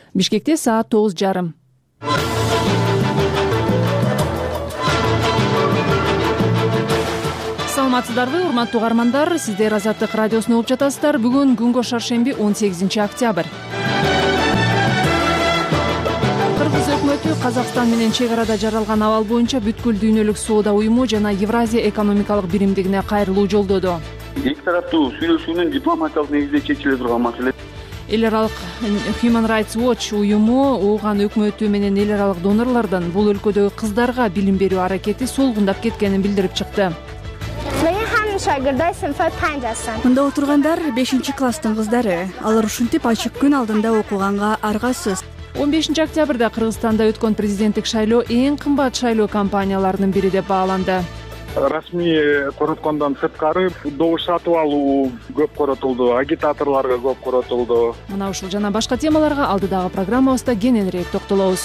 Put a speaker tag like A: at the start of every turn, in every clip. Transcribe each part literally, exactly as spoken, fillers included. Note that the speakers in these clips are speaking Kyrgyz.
A: Бишкекте саат тогуз жарым. Саламатсыздарбы, урматтуу угармандар? Сиздер Азаттык радиосун угуп жатасыздар. Бүгүн күнгө шаршемби он сегизинчи октябрь. Кыргыз өкмөтү Казакстан менен чек арада жаралган абал боюнча бүткүл дүйнөлүк соода уюму жана Евразия экономикалык биримдигине кайрылуу жолдоду.
B: Эки тараптуу сүйлөшүүнүн дипломатиялык негизде чечиле турган маселе.
A: Эл аралык Human Rights Watch уюму Ууган өкмөтү менен эл аралык донорлордон бул өлкөдөгү кыздарга билим берүү аракети солгундап кеткенин билдирип чыкты.
C: Мында отургандар бешинчи класстын кыздары. Алар ушинтип ачык күн алдында окуганга аргасыз.
A: он бешинчи октябрда Кыргызстанда өткөн президенттик шайлоо эң кымбат шайлоо кампанияларынын бири деп бааланды.
D: Расмий короткондон сырткары добуш сатып алуу көп коротулду, агитаторлорго көп коротулду.
A: Мына ушул жана башка темаларга алдыдагы программабызда кененирээк токтолобуз.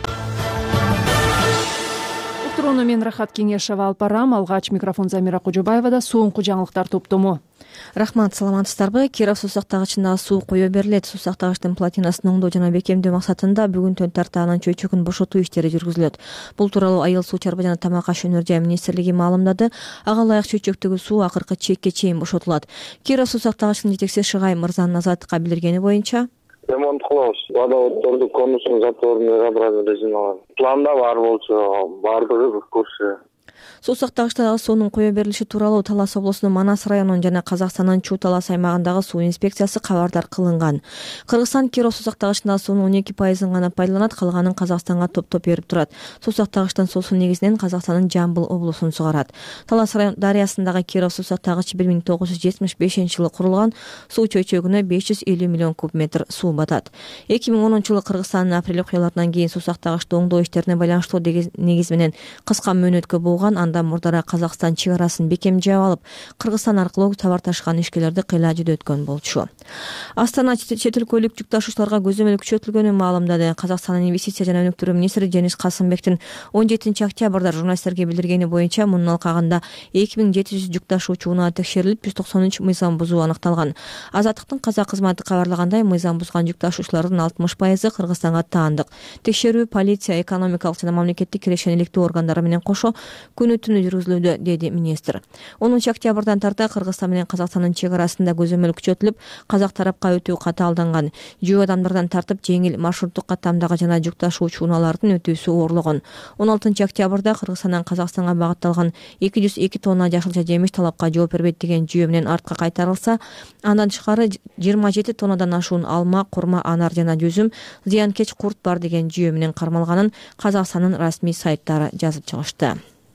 A: Уктурууну мен Рахат Кеңешева алып барам. Алгач микрофон Замира Кожобаевада. Соңку жаңылыктар топтому.
E: Рахмат, саламатсыздарбы? Киров суу сактагычына суу кое берилет. Суу сактагычтын платинасын оңдоо жана бекемдөө максатында бүгүн Төн Тартаанын чөйчөгүн бошотуу иштери жүргүзүлөт. Бул тууралуу Айыл суу чарба жана тамак аш өнөр жай министрлиги маалымдады. Ага ылайык чөйчөктөгү суу акыркы чекке чейин бошотулат. Киров суу сактагычынын жетекчиси Шыгай Мырзанын Азаттыкка билдиргени боюнча
F: ремонт кылабыз. Водоводдорду, конустун затворун разобрать резиналар. Планда бар болчу, баардыгы көрсө.
E: Суу сактагычтагы суунун кое берилиши тууралуу Талас облусунун Манас районунун жана Казакстандын Чуу Талас аймагындагы суу инспекциясы кабардар кылынган. Кыргызстан Киров суу сактагычындагы суунун он эки пайызын гана пайдаланат, калганын Казакстанга топтоп берип турат. Суу сактагычтын суусу негизинен Казакстандын Жамбыл облусун сугарат. Талас дарыясындагы Киров суу сактагычы бир миң тогуз жүз жетимиш бешинчи жылы курулган. Суу чөйчөгүнө беш жүз элүү миллион куб метр суу батат. эки миң онунчу жылы Кыргызстандын апрель окуяларынан кийин суу сактагычты оңдоо иштерине байланыштуу негиз менен кыска мөөнөткө болгон. Андан мурдара Казакстан чек арасын бекем жаап алып, Кыргызстан аркылуу товар ташыган ишкерлерди кыйла жүдөткөн болчу. Астана чет өлкөлүк жүк ташуучуларга көзөмөл күчөтүлгөнүн маалымдады. Казакстандын инвестиция жана өнүктүрүү министри Женис Касымбектин он жетинчи октябрда журналисттерге билдиргени боюнча мунун алкагында эки миң жети жүз жүк ташуучу унаа текшерилип, жүз токсон үч мыйзам бузуу аныкталган. Азаттыктын казак кызматы кабарлагандай, мыйзам бузган жүк ташуучулардын алтымыш пайызы Кыргызстанга таандык. Текшерүү полиция, экономикалык жана мамлекеттик кирешенеликтүү органдары менен кошо күнү түнү жүргүзүлүүдө, деди министр. онунчу октябрдан тарта Кыргызстан менен Казакстандын чек арасында көзөмөл күчөтүлүп, казак тарапка өтүү катаалданган. Жөө адамдардан тартып жеңил маршруттук каттамдагы жана жүк ташуучу унаалардын өтүүсү оорлогон. он алтынчы октябрда Кыргызстандан Казакстанга багытталган эки жүз эки тонна жашылча жемиш талапка жооп бербейт деген жүйө менен артка кайтарылса, андан тышкары жыйырма жети тоннадан ашуун алма, курма, анар жана жүзүм, зыянкеч курт бар деген жүйө менен кармалганын Казакстандын расмий сайттары жазып чыгышты.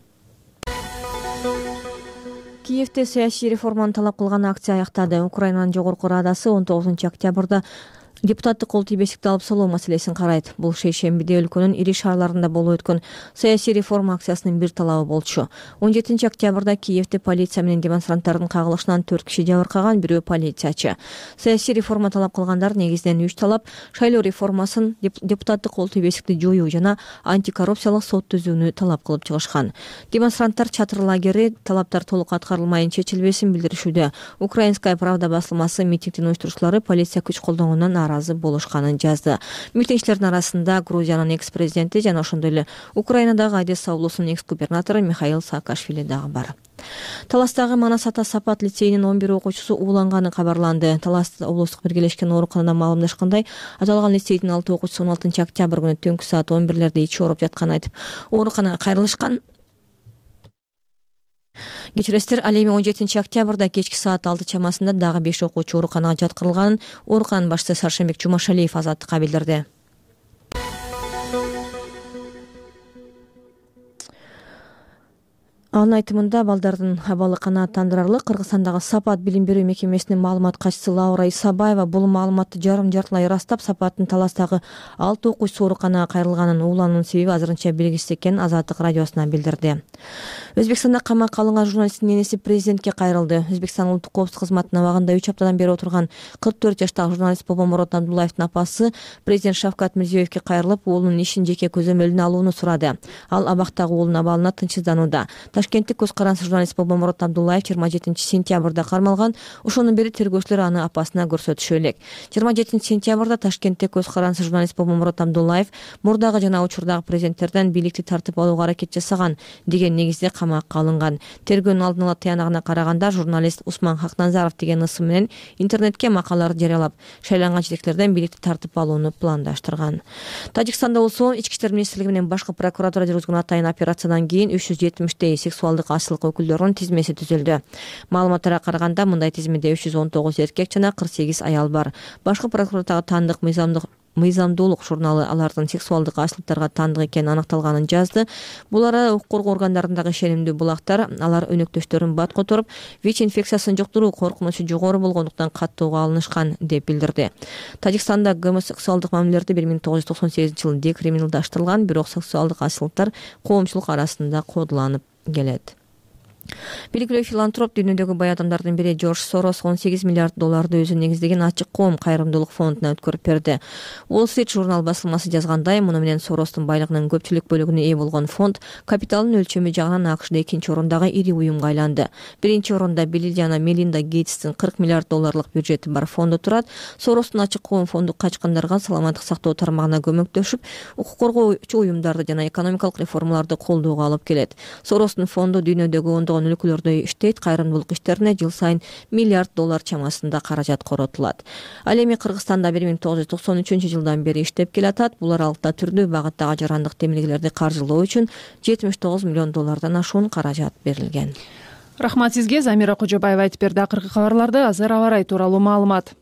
E: Киевде саясий реформаны талап кылган акция аяктады. Украинанын жогорку радасы он тогузунчу октябрда депутаттык кол тийбестикти алып салуу маселесин карайт. Бул шейшембиде өлкөнүн ири шаарларында болуп өткөн саясий реформа акциясынын бир талабы болчу. он жетинчи октябрда Киевде полиция менен демонстранттардын кагылышынан төрт киши жабыркаган, бирөө полициячы. Саясий реформа талап кылгандар негизинен үч талап: шайлоо реформасын, депутаттык кол тийбестикти жоюу жана антикоррупциялык сот түзүүнү талап кылып чыгышкан. Демонстранттар чатыр лагери талаптар толук аткарылмайын чечилбесин билдиришүүдө. Украинская правда басылмасы митингдин уюштуруучулары полиция күч колдонгондон нааразы болушканын жазды. Митингчилердин арасында Грузиянын экс-президенти жана ошондой эле Украинадагы Одесса облусунун экс-губернатору Михаил Саакашвили дагы бар. Таластагы Манас ата Сапат лицейинин он бир окуучусу ууланганы кабарланды. Талас облустук биргелешкен ооруканада маалымдашкандай, аталган лицейдин алты окуучусу он алтынчы октябрь күнү түнкү саат он бирлерде ич ооруп жатканын айтып, ооруканага кайрылышкан. Кечиресиздер, ал эми он жетинчи октябрда кечки саат алты чамасында дагы беш окуучу ооруканага жаткырылганын оорукананын башчысы Саршенбек Жумашалиев Азаттыкка билдирди. Анын айтымында балдардын абалы канааттандырарлык. Кыргызстандагы Сапат билим берүү мекемесинин маалымат катчысы Лаура Исабаева бул маалыматты жарым жартылай ырастап, Сапаттын Таластагы алты окуучусу ооруканага кайрылганын, уулануунун себеби азырынча белгисиз экенин Азаттык радиосуна билдирди. Өзбекстанда камакка алынган журналисттин энеси президентке кайрылды. Өзбекстан улуттук коопсуздук кызматынын абагында үч аптадан бери отурган кырк төрт жаштагы журналист Бобомурод Абдуллаевдин апасы президент Шавкат Мирзиёевке кайрылып, уулунун ишин жеке көзөмөлүнө алууну сурады. Ал абактагы уулунун абалына тынчсызданууда. Ташкенттик көз карансыз журналист Бобомурод Абдуллаев жыйырма жетинчи сентябрда кармалган. Ошондон бери тергөөчүлөр аны апасына көрсөтүшө элек. жыйырма жетинчи сентябрда Ташкентте көз карансыз журналист Бобомурод Абдуллаев мурдагы жана учурдагы президенттерден бийликти тартып алууга аракет жасаган деген негизде камакка алынган. Тергөөнүн алдын ала таянагына караганда журналист Усман Хакназаров деген ысым менен интернетке макалалар жарыялап, шайланган жетекчилерден бийликти тартып алууну пландаштырган. Тажикстанда болсо ички иштер министрлиги менен башкы прокуратура жүргүзгөн атайын операциядан кийин үч жүз жетимиштей сексуалдык ачылык өкүлдөрүнүн тизмеси түзүлдү. Маалыматтарга караганда мындай тизмеде үч жүз он тогуз эркек жана кырк сегиз аял бар. Башкы прокуратурага таандык мыйзамдык Мыйзамдуулук журналы алардын сексуалдык ачылыктарга таандык экени аныкталганын жазды. Булар укук коргоо органдарындагы ишенимдүү булактар. Алар өнөктөштөрүн бат которуп, ВИЧ инфекциясын жуктуруу коркунучу жогору болгондуктан каттууга алынышкан деп билдирди. Тажикстанда гомосексуалдык мамилелерди бир миң тогуз жүз токсон сегизинчи жылы декриминалдаштырылган, бирок сексуалдык ачылыктар коомчулук арасында кодуланып келет. Белгилүү филантроп, дүйнөдөгү бай адамдардын бири Джордж Сорос он сегиз миллиард долларды өзү негиздеген ачык коом кайрымдуулук фондуна өткөрүп берди. Wall Street журнал басылмасы жазгандай, муну менен Соростун байлыгынын көпчүлүк бөлүгүнө ээ болгон фонд капиталдын өлчөмү жагынан АКШда экинчи орундагы ири уюмга айланды. Биринчи орунда Билл жана Мелинда Гейтстин кырк миллиард долларлык бюджети бар фонду турат. Соростун ачык коом фонду качкандарга саламаттык сактоо тармагына көмөктөшүп, укук коргоочу уюмдарды жана экономикалык реформаларды колдоого алып келет. Соростун фонду дүйнөдөгү ондогон өлкөлөрдө иштейт, кайрымдуулук иштерине жыл сайын миллиард доллар чамасында каражат коротулат. Ал эми Кыргызстанда бир миң тогуз жүз токсон үчүнчү жылдан бери иштеп келатат. Булар алты түрдүү багыттагы жарандык демилгелерди каржылоо үчүн жетимиш тогуз миллион доллардан ашуун каражат берилген.
A: Рахмат сизге. Замира Кожобаева айтып берди. Акыркы кабарларда азыр аба ырайы тууралуу маалымат.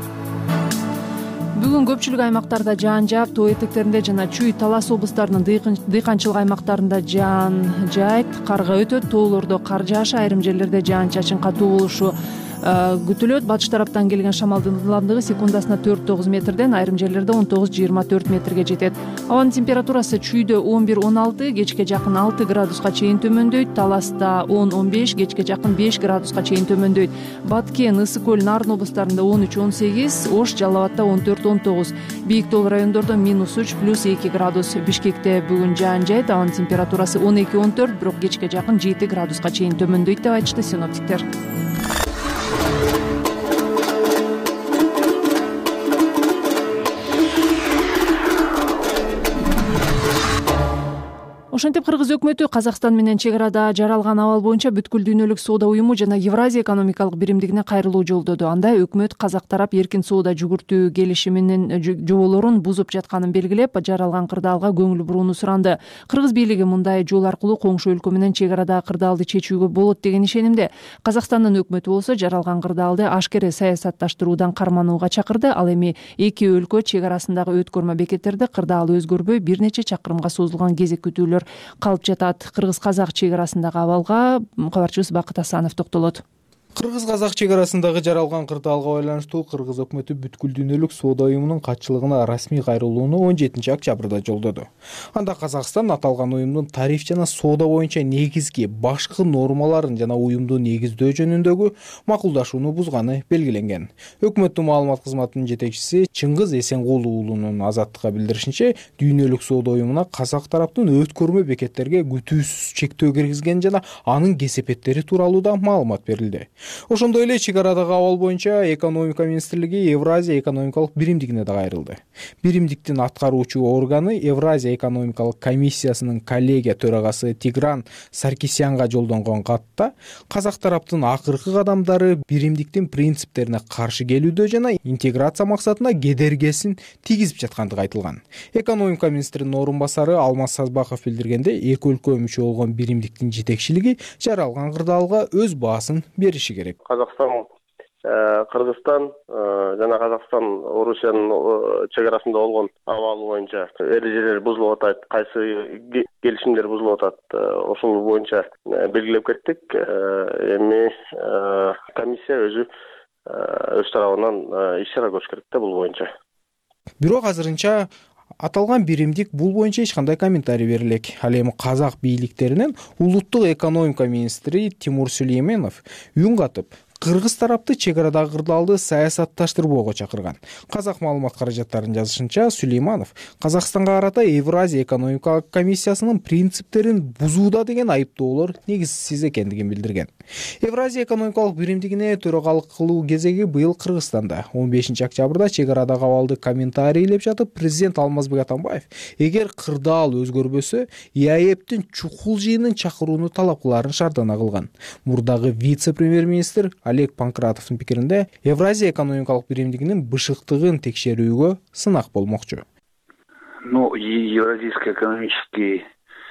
A: Бүгүн көпчүлүк аймактарда жаан жаап, тоо этектеринде жана Чүй, Талас облустарынын дыйканчылык аймактарында жаан жайт, карга өтөт. Тоолордо кар жаашы, айрым жерлерде жаан-чачын катуу болушу күтүлөт. Батыш тараптан келген шамалдын ылдамдыгы секундасына төрт тогуз метрден, айрым жерлерде он тогуз жыйырма төрт метрге жетет. Абанын температурасы Чүйдө он бир он алты, кечке жакын алты градуска чейин төмөндөйт. Таласта он он беш, кечке жакын беш градуска чейин төмөндөйт. Баткен, Ысык көл, Нарын облустарында он үч он сегиз, Ош, Жалал Абадта он төрт он тогуз. Бийик тоо райондордо минус үч плюс эки градус. Бишкекте бүгүн жаан жайт, абанын температурасы он эки он төрт, бирок кечке жакын жети градуска чейин төмөндөйт деп айтышты синоптиктер. Ошентип Кыргыз өкмөтү Казакстан менен чек арада жаралган абал боюнча бүткүл дүйнөлүк соода уюму жана Евразия экономикалык биримдигине кайрылуу жолдоду. Анда өкмөт казак тарап эркин соода жүгүртүү келишиминин жоболорун бузуп жатканын белгилеп, жаралган кырдаалга көңүл бурууну суранды. Кыргыз бийлиги мындай жол аркылуу коңшу өлкө менен чек арадагы кырдаалды чечүүгө болот деген ишенимде. Казакстандын өкмөтү болсо жаралган кырдаалды ашкере саясатташтыруудан карманууга чакырды. Ал эми эки өлкө чек арасындагы өткөрмө бекеттерде кырдаал өзгөрбөй бир нече чакырымга созулган кезек күтүүлөр калып жатат. Кыргыз-казак чек арасындагы абалга кабарчыбыз Бакыт Асанов токтолот.
G: Кыргыз-казак чек арасындагы жаралган кырдаалга байланыштуу Кыргыз өкмөтү бүткүл дүйнөлүк соода уюмунун катчылыгына расмий кайрылууну он жетинчи октябрда жолдоду. Анда Казакстан аталган уюмдун тариф жана соода боюнча негизги башкы нормаларын жана уюмду негиздөө жөнүндөгү макулдашууну бузганы белгиленген. Өкмөттүн маалымат кызматынын жетекчиси Чыңгыз Эсенгул уулунун Азаттыкка билдиришинче, дүйнөлүк соода уюмуна казак тараптын өткөрмө бекеттерге күтүүсүз чектөө киргизген жана анын кесепеттери тууралуу да маалымат берилди. Ошондой эле чек арадагы абал боюнча экономика министрлиги Евразия экономикалык биримдигине да кайрылды. Биримдиктин аткаруучу органы Евразия экономикалык комиссиясынын коллегия төрагасы Тигран Саркисянга жолдонгон катта казак тараптын акыркы кадамдары биримдиктин принциптерине каршы келүүдө жана интеграция максатына кедергесин тийгизип жаткандыгы айтылган. Экономика министринин орун басары Алмаз Сазбаков билдиргенде, эки өлкө мүчө болгон биримдиктин жетекчилиги жаралган кырдаалга өз баасын бериши керек.
F: Казакстан, Кыргызстан жана Казакстан Орусиянын чек арасында болгон абал боюнча эрежелер бузулуп атат, кайсы келишимдер бузулуп атат, ошол боюнча белгилеп кеттик. Эми комиссия өзү өз тарабынан иш чара көрүш керек да бул боюнча.
G: Бирок азырынча аталган биримдик бул боюнча эч кандай комментарий берилек. Ал эми казак бийликтеринен улуттук экономика министри Тимур Сүлейменов үн катып, кыргыз тарапты чек арадагы кырдаалды саясатташтырбоого чакырган. Казак маалымат каражаттарынын жазышынча, Сулейманов Казакстанга карата Евразия экономикалык комиссиясынын принциптерин бузууда деген айыптоолор негизсиз экендигин билдирген. Евразия экономикалык биримдигине төрагалык кылуу кезеги быйыл Кыргызстанда он бешинчи октябрда чек арадагы абалды комментарийлеп жатып, президент Алмазбек Атамбаев эгер кырдаал өзгөрбөсө, ИАЭБтин чукул жыйынын чакырууну талап кыларын шартына кылган. Мурдагы вице-премьер-министр Олег Панкратовдун пикиринде, Евразия экономикалык биримдигинин бышыктыгын текшерүүгө сынак болмокчу.
B: Ну, Евразийский экономический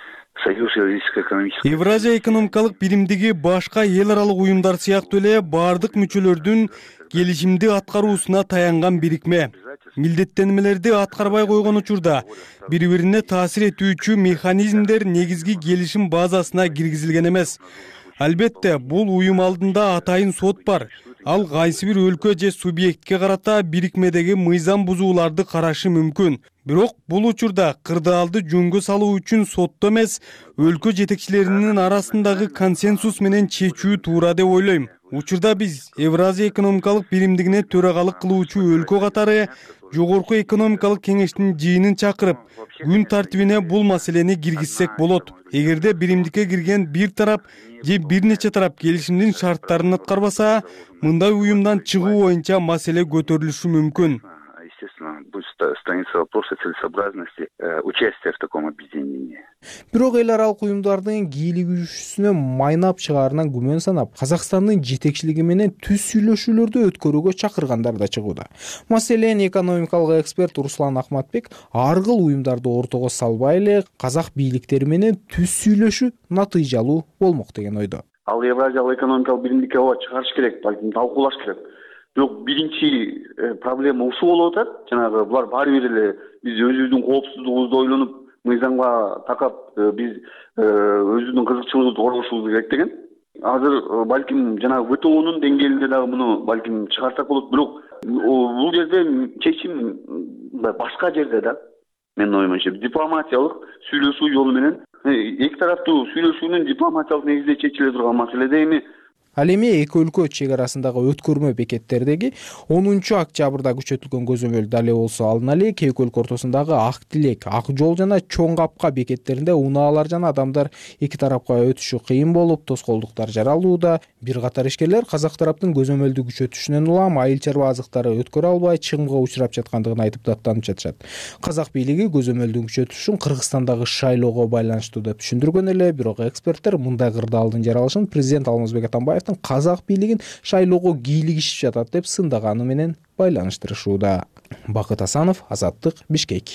B: союз, Евразийский экономический...
H: Евразия экономикалык биримдиги башка эл аралык уюмдар сыяктуу эле баардык мүчөлөрдүн келишимди аткаруусуна таянган бирикме. Милдеттенмелерди аткарбай койгон учурда бири-бирине таасир этүүчү механизмдер негизги келишим базасына киргизилген эмес. Албетте, бул уюм алдында атайын сот бар. Ал кайсы бир өлкө же субъектке карата бирикмедеги мыйзам бузууларды карашы мүмкүн. Бирок бул учурда кырдаалды жөнгө салуу үчүн сотто эмес, өлкө жетекчилеринин арасындагы консенсус менен чечүү туура деп ойлойм. Учурда биз Евразия экономикалык биримдигине төрагалык кылуучу өлкө катары жогорку экономикалык кеңештин жыйынын чакырып, күн тартибине бул маселени киргизсек болот. Эгерде биримдикке кирген бир тарап же бир нече тарап келишимдин шарттарын аткарбаса, мындай уюмдан чыгуу боюнча маселе көтөрүлүшү мүмкүн.
B: Естественно, будет становиться вопрос о целесообразности участия в таком объединении.
G: Бирок эл аралык уюмдардын кийлигүүчүсүнө майнап чыгаарынан күмөн санап, Казакстандын жетекчилиги менен түз сүйлөшүүлөрдү өткөрүүгө чакыргандар да чыгууда. Маселен, экономикалык эксперт Руслан Ахматбек ар кыл уюмдарды ортого салбай эле казак бийликтери менен түз сүйлөшүү натыйжалуу болмок деген ойдо.
B: Ал Евразиялык экономикалык биримдикке ооба чыгарыш керек, балким талкуулаш керек. Бирок биринчи проблема ушул болуп атат. Жанагы булар баары бир эле биз өзүбүздүн коопсуздугубузду ойлонуп, мыйзамга такап биз өзүбүздүн кызыкчылыгыбызды коргошубуз керек деген. Азыр балким жанагы ВТОнун деңгээлинде дагы муну балким чыгарсак болот. Бирок бул жерде чечим башка жерде да. Менин оюмча дипломатиялык сүйлөшүү жолу менен эки тараптуу сүйлөшүүнүн дипломатиялык негизде чечиле турган маселеде эми.
G: Ал эми эки өлкө чек арасындагы өткөрмө бекеттердеги онунчу октябрда күчөтүлгөн көзөмөл дале болсо алына эле эки өлкө ортосундагы Ак Тилек, Ак Жол жана Чоң Капка бекеттеринде унаалар жана адамдар эки тарапка өтүшү кыйын болуп, тоскоолдуктар жаралууда. Бир катар ишкерлер казак тараптын көзөмөлдү күчөтүшүнөн улам айыл чарба азыктары өткөрө албай чыгымга учурап жаткандыгын айтып даттанып жатышат. Казак бийлиги көзөмөлдүн күчөтүшүн Кыргызстандагы шайлоого байланыштуу деп түшүндүргөн эле, бирок эксперттер мындай кырдаалдын жаралышын президент Алмазбек Атамбаев казак бийлигин шайлоого кийлигишип жатат деп сындаганы менен байланыштырышууда. Бакыт Асанов, Азаттык, Бишкек.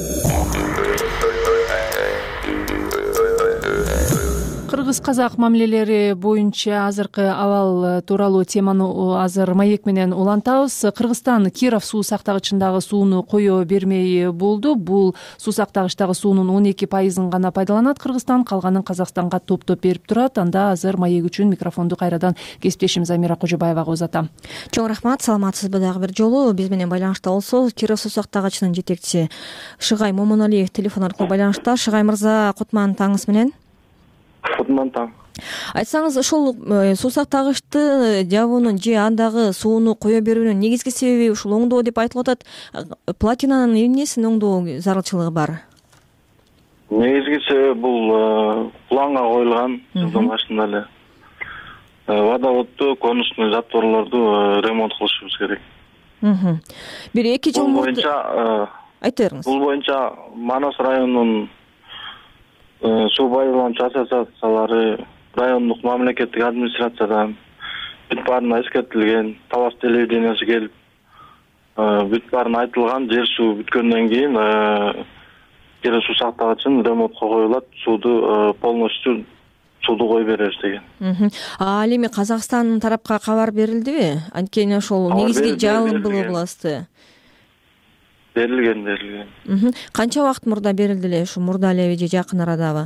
A: Кыргыз-казак мамилелери боюнча азыркы абал тууралуу теманы азыр маек менен улантабыз. Кыргызстан Киров суу сактагычындагы сууну кое бермей болду. Бул суу сактагычтагы суунун он эки пайызын гана пайдаланат Кыргызстан, калганын Казакстанга топтоп берип турат. Анда азыр маек үчүн микрофонду кайрадан кесиптешим Замира Кожобаевага узатам.
E: Чоң рахмат, саламатсызбы дагы бир жолу. Биз менен байланышта болсо Киров суу сактагычынын жетекчиси Шыгай Момоналиев телефон аркылуу байланышта. Шыгай мырза, кутман таңыңыз менен.
I: Кутман таң.
E: Айтсаңыз, ушул суу сактагычты жабуунун же андагы сууну кое берүүнүн негизги себеби ушул оңдоо деп айтылып атат. Платинанын эмнесинин оңдоо зарылчылыгы бар?
I: Негизги себеби бул планга коюлган жылдын башында эле. Водоводду, конусный затворлорду ремонт кылышыбыз керек.
E: Бир эки жыл
I: мурда боюнча
E: айта бериңиз.
I: Бул боюнча Манас районунун суу пайдалануучу ассоциациялары, райондук мамлекеттик администрациядан бүт баарына эскертилген, талаш телевидениясы келип, бүт баарына айтылган, жер суу бүткөндөн кийин Киров суу сактагычын ремонтко коюлат, сууду полностью сууду кое беребиз деген.
E: Ал эми Казакстан тарапка кабар берилдиби? Анткени ошол негизги жалын бул областы.
I: Берилген, берилген.
E: Канча убакыт мурда берилди эле, ушу мурда элеби же жакын арадабы?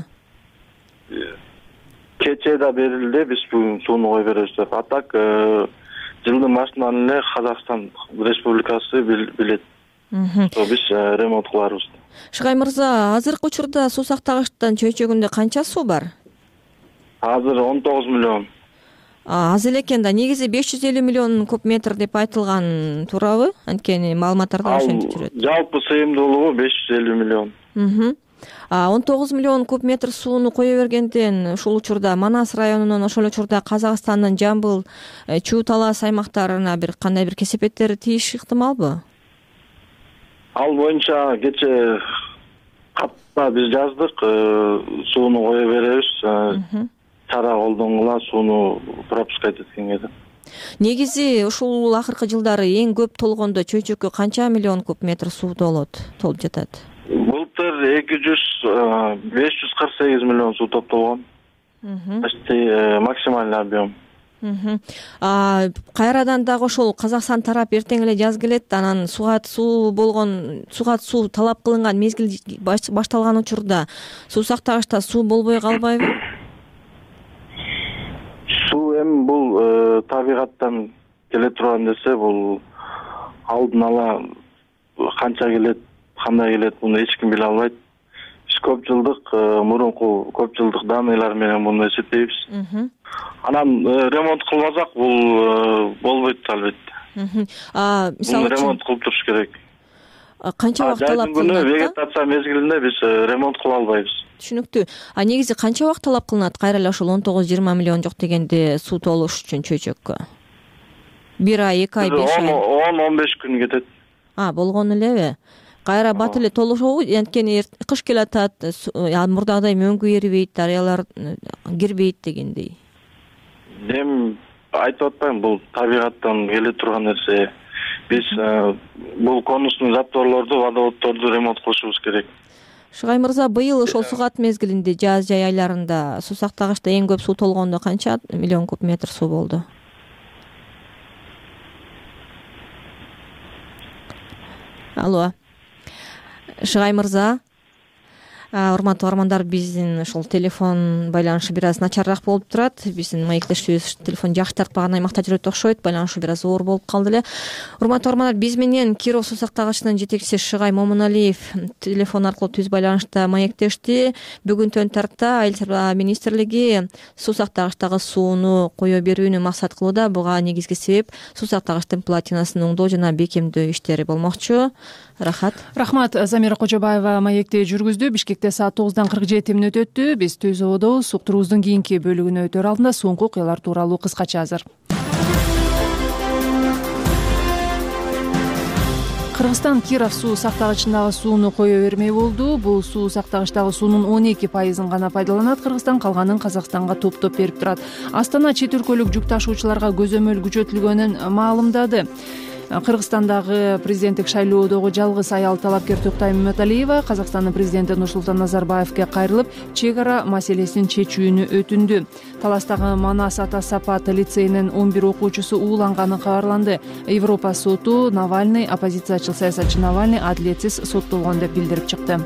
I: Кечээ да берилди, биз бүгүн сууну кое беребиз деп. А так жылдын башынан эле Казакстан Республикасы билет. Биз ремонт кыларбыз.
E: Шыгай мырза, азыркы учурда суу сактагычтын чөйчөгүндө канча суу бар?
I: Азыр он тогуз миллион.
E: аз эле экен да. Негизи беш жүз элүү миллион куб метр деп айтылган туурабы? Анткени маалыматтарда ошентип жүрөт.
I: Жалпы сыйымдуулугу беш жүз элүү миллион.
E: он тогуз миллион куб метр сууну кое бергенден ушул учурда Манас районунун, ошол учурда Казакстандын Жамбыл, Чуу талас аймактарына бир кандай бир кесепеттер тийиш ыктымалбы?
I: Ал боюнча кече катта биз жаздык, сууну кое беребиз. Чара колдонгула сууну пропускать эткенге да.
E: Негизи ушул акыркы жылдары эң көп толгондо чөйчөккө канча миллион куб метр суу толот, толуп жатат?
I: Былтыр эки жүз беш жүз кырк сегиз миллион суу топтолгон. Почти максимальный объем.
E: Кайрадан дагы ошол Казакстан тарап эртең эле жаз келет, анан суга суу болгон, суга суу талап кылынган мезгил башталган учурда суу сактагычта суу болбой калбайбы?
I: Суу эми бул табигаттан келе турган нерсе, бул алдын ала канча келет, кандай келет, муну эч ким биле албайт. Биз көп жылдык, мурунку көп жылдык данныйлар менен муну эсептейбиз. Анан ремонт кылбасак бул болбойт албетте. А мисалы үчүн ремонт кылып туруш керек.
E: Канча убакыт талап кылынат?
I: Вегетация мезгилинде биз ремонт кыла албайбыз.
E: Түшүнүктүү. А негизи канча убакыт талап кылынат? Кайра эле ошол он тогуз жыйырма миллион жок дегенде суу толуш үчүн чөйчөккө? Бир ай, эки ай, беш ай.
I: он он беш күн кетет.
E: А, болгон элеби? Кайра бат эле толушобу? Анткени кыш келатат, мурдагыдай мөңгү эрибейт, дарыялар кирбейт дегендей.
I: Эми айтып атпайм, бул табигаттан келе турган нерсе. Биз бул конустун запторлорду, водоводдорду ремонт кылышыбыз керек.
E: Шыгай мырза, быйыл ошол сугат мезгилинде, жаз жай айларында суу сактагычта эң көп суу толгондо канча миллион куб метр суу болду? Алло. Шыгай мырза, урматтуу угармандар, биздин ушул телефон байланышы бир аз начарыраак болуп турат. Биздин маектешибиз телефон жакшы тарткан аймакта жүрөт окшойт, байланышы бир аз оор болуп калды эле. Урматтуу угармандар, биз менен Киров суу сактагычынын жетекчиси Шыгай Момуналиев телефон аркылуу түз байланышта маектешти. Бүгүнтөн тарта Айыл чарба министрлиги суу сактагычтагы сууну кое берүүнү максат кылууда. Буга негизги себеп суу сактагычтын платинасын оңдоо жана бекемдөө иштери болмокчу. Рахат.
A: Рахмат. Замира Кожобаева маекти жүргүздү. Бишкекте саат тогуздан кырк жети мүнөт өттү. Биз Төз ободобуз. Уктуруубуздун кийинки бөлүгүнө өтөр алдында соңку окуялар тууралуу кыскача азыр. Кыргызстан Киров суу сактагычындагы сууну кое бермей болду. Бул суу сактагычтагы суунун он эки пайызын гана пайдаланат Кыргызстан, калганын Казакстанга топтоп берип турат. Астана чет өлкөлүк жүк ташуучуларга көзөмөл күчөтүлгөнүн маалымдады. Кыргызстандагы президенттик шайлоодогу жалгыз аял талапкер Токтай Мөталиева Казакстандын президенти Нурсултан Назарбаевге кайрылып, чек ара маселесин чечүүнү өтүндү. Таластагы Манас Ата Сапат лицейинин он бир окуучусу ууланганы кабарланды. Европа соту Навальный, оппозициячыл саясатчы Навальный адилетсиз соттолгон деп билдирип чыкты.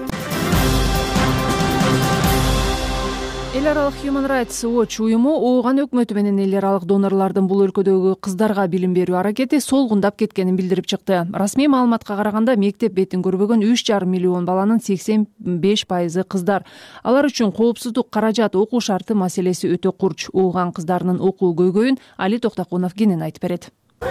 A: Эл аралык Human Rights Watch уюму Ооган өкмөтү менен эл аралык донорлордун бул өлкөдөгү кыздарга билим берүү аракети солгундап кеткенин билдирип чыкты. Расмий маалыматка караганда мектеп бетин көрбөгөн үч жарым миллион баланын сексен беш пайызы кыздар. Алар үчүн коопсуздук, каражат, окуу шарты маселеси өтө курч. Ооган кыздарынын окуу көйгөйүн Али Токтокунов кенен айтып берет.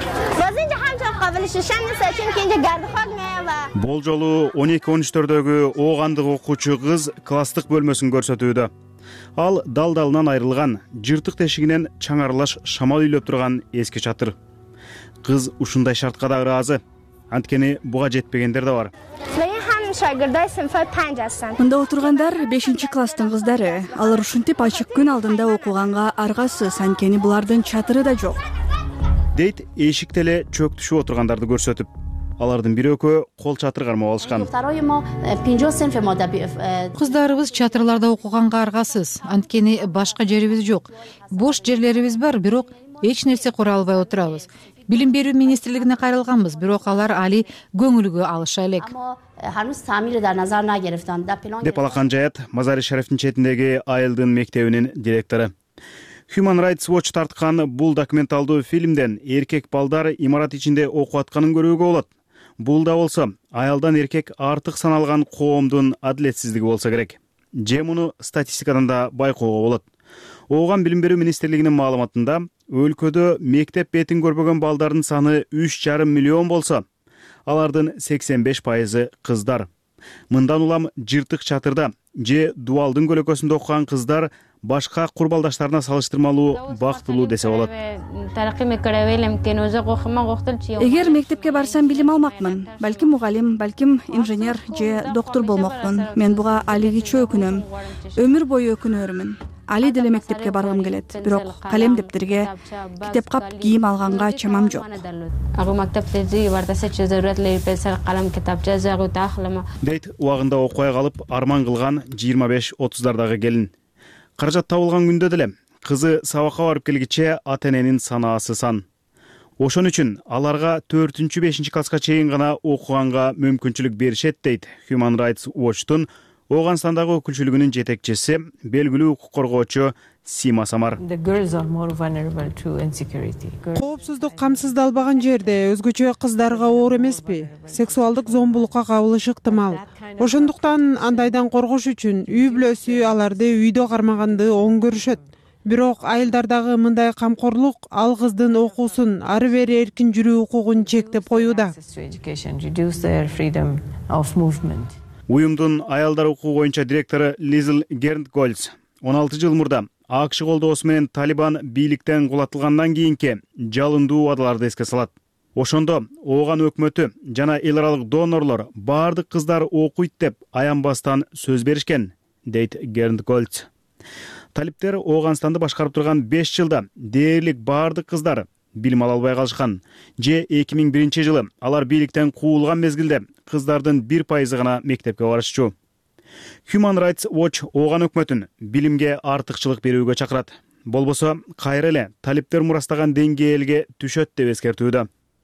J: Бул жолу он эки он үчтөрдөгү оогандык окуучу кыз класстык бөлмөсүн көрсөтүүдө. Ал дал-далынан айрылган, жыртык тешигинен чаңарлаш шамал үйлөп турган эски чатыр. Кыз ушундай шартка да ыраазы. Анткени буга жетпегендер да бар.
C: Мында отургандар бешинчи класстын кыздары. Алар ушинтип ачык күн алдында окуганга аргасыз, анткени булардын чатыры да жок.
J: Дейт эшик теле чөк түшүп отургандарды көрсөтүп. Алардын бир экөө кол чатыр кармап алышкан.
K: Кыздарыбыз чатырларда окуганга аргасыз, анткени башка жерибиз жок. Бош жерлерибиз бар, бирок эч нерсе кура албай отурабыз. Билим берүү министрлигине кайрылганбыз, бирок алар али көңүлгө алыша элек.
J: Деп алакан жаят Мазари Шарифтин четиндеги Айылдын мектебинин директору. Human Rights Watch тарткан бул документалдуу фильмден эркек балдар имарат ичинде окуп атканын көрүүгө болот. Бул да болсо аялдан эркек артык саналган коомдун адилетсиздиги болсо керек. Же муну статистикадан да байкоого болот. Ооган билим берүү министрлигинин маалыматында өлкөдө мектеп бетин көрбөгөн балдардын саны үч жарым миллион болсо, алардын сексен беш пайызы кыздар. Мындан улам жыртык чатырда же дуалдын көлөкөсүндө окуган кыздар башка курбалдаштарына салыштырмалуу бактылуу десе болот.
C: Эгер мектепке барсам билим алмакмын, балким мугалим, балким инженер же доктор болмокмун. Мен буга алигиче өкүнөм, өмүр бою өкүнөрмүн. Али деле мектепке баргым келет, бирок калем дептерге, китеп кап кийим алганга чамам жок.
J: Дейт убагында окубай калып арман кылган жыйырма беш отуздардагы келин. Каражат табылган күндө деле кызы сабакка барып келгиче ата эненин санаасы сан. Ошон үчүн аларга төртүнчү бешинчи класска чейин гана окуганга мүмкүнчүлүк беришет дейт Human Rights Watch'тун Ооганстандагы өкүлчүлүгүнүн жетекчиси, белгилүү укук коргоочу Сима Самар.
L: Коопсуздук камсыздалбаган жерде өзгөчө кыздарга оор эмеспи? Сексуалдык зомбулукка кабылышы ыктымал. Ошондуктан андайдан коргош үчүн үй бүлөсү аларды үйдө кармаганды оң көрүшөт. Бирок айылдардагы мындай камкорлук ал кыздын окуусун, ары бери эркин жүрүү укугун чектеп коюуда.
J: Уюмдун аялдар укугу боюнча директору Лизл Гернтгольц он алты жыл мурда АКШ колдоосу менен Талибан бийликтен кулатылгандан кийинки жалындуу убадаларды эске салат. Ошондо Ооган өкмөтү жана эл аралык донорлор баардык кыздар окуйт деп аянбастан сөз беришкен, дейт Гернтгольц. Талиптер Ооганстанды башкарып турган беш жылда дээрлик баардык кыздар билим ала албай калышкан. Же эки миң биринчи жылы алар бийликтен куулган мезгилде кыздардын бир пайызы гана мектепке барышчу. Human Rights Watch Ооган өкмөтүн билимге артыкчылык берүүгө чакырат. Болбосо кайра эле талиптер мурастаган деңгээлге түшөт деп эскертүүдө.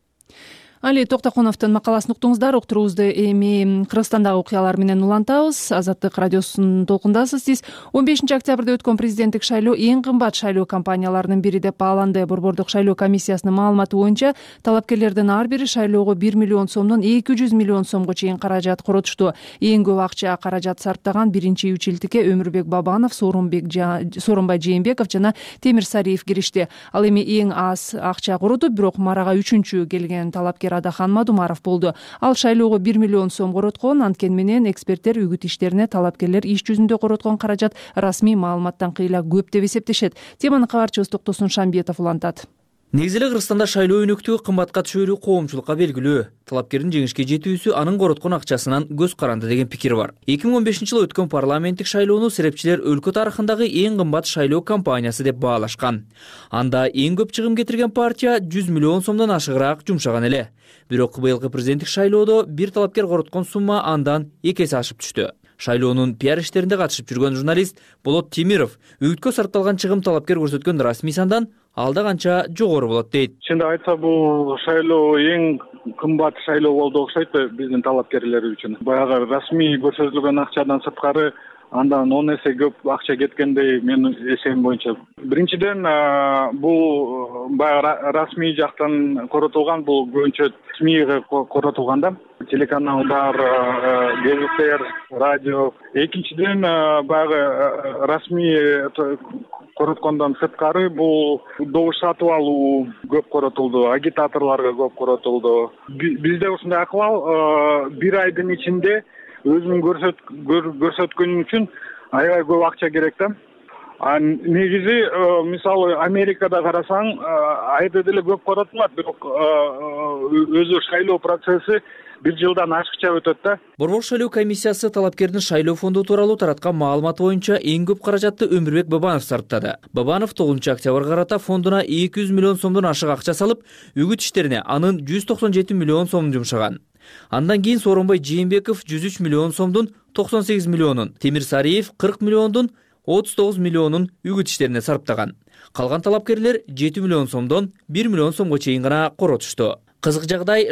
A: Али Токтокуновдун макаласын уктуңуздар. Уктуруубузду эми Кыргызстандагы окуялар менен улантабыз. Азаттык радиосунун толкундасыз сиз. он бешинчи октябрда өткөн президенттик шайлоо эң кымбат шайлоо кампанияларынын бири деп бааланды. Борбордук шайлоо комиссиясынын маалыматы боюнча талапкерлердин ар бири шайлоого бир миллион сомдон эки жүз миллион сомго чейин каражат коротушту. Эң көп акча каражат сарптаган биринчи үч илтикке Өмүрбек Бабанов, Сооронбай Жээнбеков жана Темир Сариев киришти. Ал эми эң аз акча коротуп, бирок марага үчүнчү келген талапкер Адахан Мадумаров болду. Ал шайлоого бир миллион сом короткон, анткени менен эксперттер үгүт иштерине талапкерлер иш жүзүндө короткон каражат расмий маалыматтан кыйла көп деп эсептешет. Теманы кабарчыбыз Токтосун Шамбетов улантат.
M: Негизи эле Кыргызстанда шайлоо өнөктүгү кымбатка түшөрү коомчулукка белгилүү. Талапкердин жеңишке жетүүсү анын короткон акчасынан көз каранды деген пикир бар. эки миң он бешинчи жылы өткөн парламенттик шайлоону серепчилер өлкө тарыхындагы эң кымбат шайлоо кампаниясы деп баалашкан. Анда эң көп чыгым кетирген партия жүз миллион сомдон ашыгыраак жумшаган эле. Бирок быйылкы президенттик шайлоодо бир талапкер короткон сумма андан эки эсе ашып түштү. Шайлоонун пиар иштеринде катышып жүргөн журналист Болот Темиров үгүткө сарпталган чыгым талапкер көрсөткөн расмий сандан алда канча жогору болот дейт.
D: Чындап айтса, бул шайлоо эң кымбат шайлоо болду окшойт биздин талапкерлер үчүн. Баягы расмий көрсөтүлгөн акчадан сырткары андан он эсе көп акча кеткендей менин эсебим боюнча. Биринчиден бул баягы расмий жактан коротулган, бул көбүнчө СМИге коротулган да. Телеканалдар, гезиттер, радио. Экинчиден баягы расмий короткондон сырткары бул добуш сатып алуу көп коротулду, агитаторлорго көп коротулду. Бизде ушундай акыбал бир айдын ичинде өзүн көрсөткөн үчүн аябай көп акча керек да. А негизи мисалы Америкада карасаң айда деле көп коротулат, бирок өзү шайлоо процесси бир жылдан ашыкча өтөт да.
M: Борбордук шайлоо комиссиясы талапкердин шайлоо фонду тууралуу тараткан маалымат боюнча эң көп каражатты Өмүрбек Бабанов сарптады. Бабанов тогузунчу октябрга карата фондуна эки жүз миллион сомдон ашык акча салып, үгүт иштерине анын жүз токсон жети миллион сомун жумшаган. Андан кийин Сооронбай Жээнбеков жүз үч миллион сомдун токсон сегиз миллионун, Темир Сариев кырк миллиондун отуз тогуз миллионун үгүт иштерине сарптаган. Калган талапкерлер жети миллион сомдон бир миллион сомго чейин гана коротушту. Кызык жагдай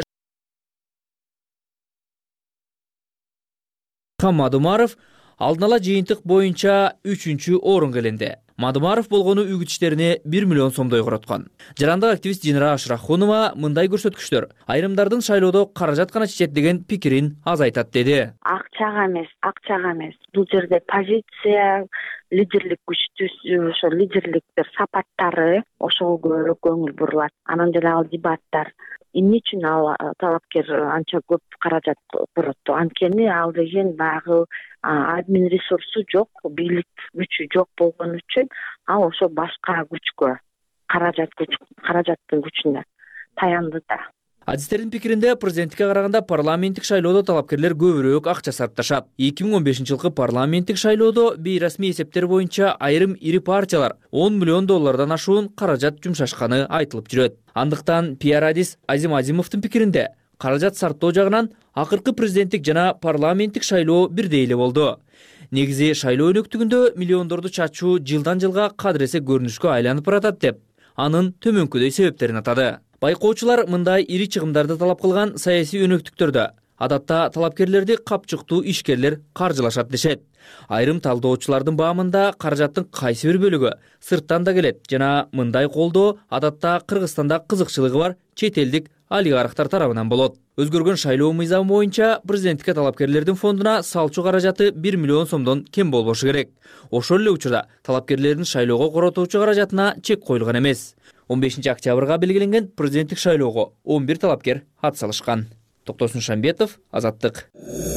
M: Мадумаров алдын ала жыйынтык боюнча үчүнчү орунга иленди. Мадымаров болгону үгүт бир миллион сомдой короткон. Жарандык активист Динара Ашрахунова мындай көрсөткүчтөр айрымдардын шайлоодо каражат гана чечет деген пикирин азайтат деди.
N: Акчага эмес, акчага эмес. Бул жерде позиция, лидерлик күчтүү, ошо лидерликтер сапаттары ошого көбүрөөк көңүл бурулат. Анан жанагы дебаттар эмне үчүн ал талапкер анча көп каражат коротtu? Анткени ал деген баягы админ ресурсу жок, бийлик күчү жок болгон үчүн ал ошо башка күчкө, каражат күч, каражаттын күчүнө таянды да.
M: Адистердин пикиринде президенттикке караганда парламенттик шайлоодо талапкерлер көбүрөөк акча сарпташат. эки миң он бешинчи жылкы парламенттик шайлоодо бейрасмий эсептер боюнча айрым ири партиялар он миллион доллардан ашуун каражат жумшашканы айтылып жүрөт. Андыктан пиар адис Азим Азимовдун пикиринде каражат сарптоо жагынан акыркы президенттик жана парламенттик шайлоо бирдей эле болду. Негизи шайлоо өнөктүгүндө миллиондорду чачуу жылдан жылга кадыресе көрүнүшкө айланып баратат деп, анын төмөнкүдөй себептерин атады. Байкоочулар мындай ири чыгымдарды талап кылган саясий өнөктүктөрдө адатта талапкерлерди капчыктуу ишкерлер каржылашат дешет. Айрым талдоочулардын баамында каражаттын кайсы бир бөлүгү сырттан да келет жана мындай колдоо адатта Кыргызстанда кызыкчылыгы бар чет элдик олигархтар тарабынан болот. Өзгөргөн шайлоо мыйзамы боюнча президенттикке талапкерлердин фондуна салчу каражаты бир миллион сомдон кем болбошу керек. Ошол эле учурда талапкерлердин шайлоого коротуучу каражатына чек коюлган эмес. он бешинчи октябрга белгиленген президенттик шайлоого он бир талапкер ат салышкан. Токтосун Шамбетов, Азаттык.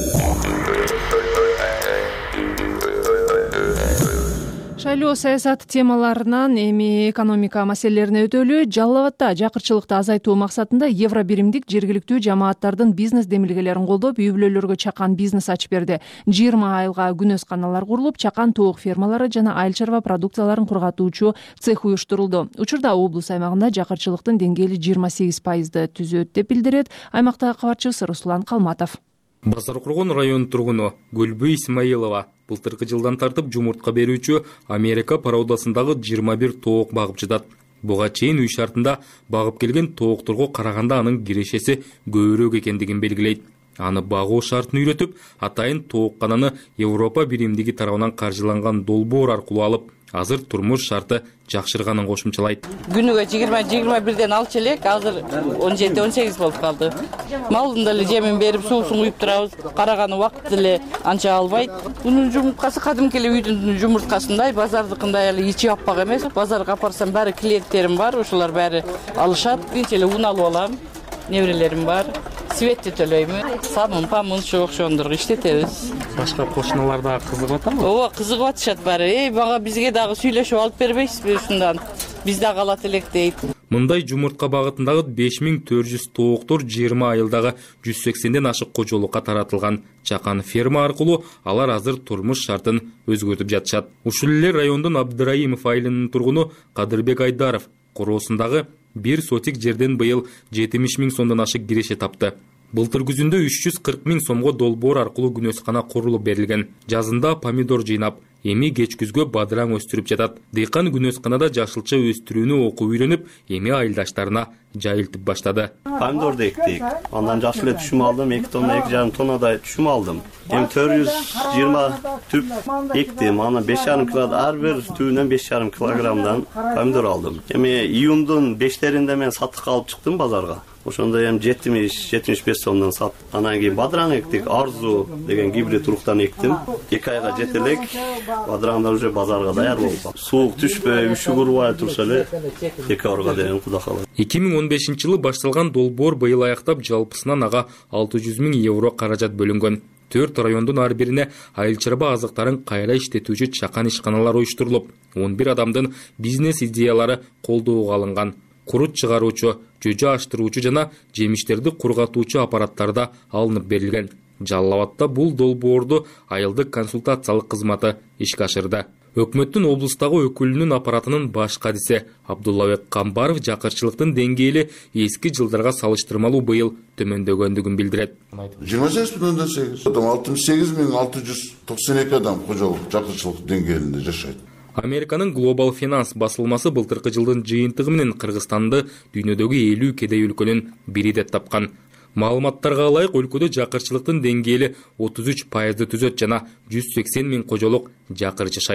A: Шайлоо саясат темаларынан эми экономика маселелерине өтөлү. Жалал Абадда жакырчылыкты азайтуу максатында евро биримдик жергиликтүү жамааттардын бизнес демилгелерин колдоп, үй бүлөлөргө чакан бизнес ачып берди. жыйырма айылга күнөсканалар курулуп, чакан тоок фермалары жана айыл чарба продукцияларын кургатуучу цех уюштурулду. Учурда облус аймагында жакырчылыктын деңгээли жыйырма сегиз пайызды түзөт деп билдирет аймактагы кабарчыбыз Руслан Калматов.
O: Базар Кургон район тургуну Гүлбү Исмаилова былтыркы жылдан тартып жумуртка берүүчү Америка пародасындагы жыйырма бир тоок багып жатат. Буга чейин үй шартында багып келген тоокторго караганда анын кирешеси көбүрөөк экендигин белгилейт. Аны багуу шартын үйрөтүп, атайын тооккананы Европа биримдиги тарабынан каржыланган долбоор аркылуу алып, азыр турмуш шарты жакшырганын кошумчалайт.
P: Күнүгө жыйырма жыйырма бирден алчу элек, азыр он жети он сегиз болуп калды. Малдын деле жемин берип, суусун куюп турабыз. Караган убакыт деле анча албайт. Бунун жумурткасы кадимки эле үйдүн жумурткасындай, базардыкындай эле ичи аппак эмес. Базарга апарсам баары клиенттерим бар, ошолор баары алышат. Кийинче эле ун алып алам. Неберелерим бар. Светти төлөймүн. Самын, памын, ошондорго иштетебиз.
O: Башка кошуналар дагы кызыгып атабы?
P: Ооба, кызыгып атышат баары. Эй, мага бизге дагы сүйлөшүп алып бербейсизби ушундан? Биз дагы алат элек дейт.
O: Мындай жумуртка багытындагы беш миң төрт жүз тооктор жыйырма айылдагы жүз сексенден ашык кожолукка таратылган. Чакан ферма аркылуу алар азыр турмуш шартын өзгөртүп жатышат. Ушул эле райондун Абдыраимов айылынын тургуну Кадырбек Айдаров короосундагы бир сотик жерден быйыл жетимиш миң сомдон ашык киреше тапты. Былтыр күзүндө үч жүз кырк миң сомго долбоор аркылуу күнөскана курулуп берилген. Жазында помидор жыйнап, эми кеч күзгө бадыраң өстүрүп жатат. Дыйкан күнөсканада жашылча өстүрүүнү окуп үйрөнүп, эми айылдаштарына жайылтып баштады.
Q: Помидорду эктик. Андан жакшы эле түшүм алдым, эки тонна, эки жарым тоннадай түшүм алдым. Эми төрт жүз жыйырма түп эктим. Анан беш жарым килограмм, ар бир түбүнөн беш жарым килограммдан помидор алдым. Эми июндун бештеринде мен сатыкка алып чыктым базарга. Ошондо эми жетимиш жетимиш беш сомдон сат. Анан кийин бадыраң эктик, Арзу деген гибрид уруктан эктим. эки айга жете элек бадыраңдар уже базарга даяр болуп. Суук түшпөй, үшү курубай турса эле декабрга дейин Кудай кааласа.
O: эки миң он бешинчи жылы башталган долбоор быйыл аяктап, жалпысынан ага алты жүз миң евро каражат бөлүнгөн. Төрт райондун ар бирине айыл чарба азыктарын кайра иштетүүчү чакан ишканалар уюштурулуп, он бир адамдын бизнес идеялары колдоого алынган. Курут чыгаруучу, жөжө аштыруучу жана жемиштерди кургатуучу аппараттар да алынып берилген. Жалал Абадда бул долбоорду айылдык консультациялык кызматы ишке ашырды. Өкмөттүн облустагы өкүлүнүн аппаратынын баш кадиси Абдуллабек Камбаров жакырчылыктын деңгээли эски жылдарга салыштырмалуу быйыл төмөндөгөндүгүн билдирет.
R: жыйырма сегиз бүтүн ондон сегиз алтымыш сегиз миң алты жүз токсон эки адам кожолук жакырчылык деңгээлинде жашайт.
O: Американын Global Finance басылмасы былтыркы жылдын жыйынтыгы менен Кыргызстанды дүйнөдөгү элүү кедей өлкөнүн бири деп тапкан. Маалыматтарга ылайык, өлкөдө жакырчылыктын деңгээли отуз үч пайызды түзөт жана жүз сексен миң кожолук жакыр жашайт.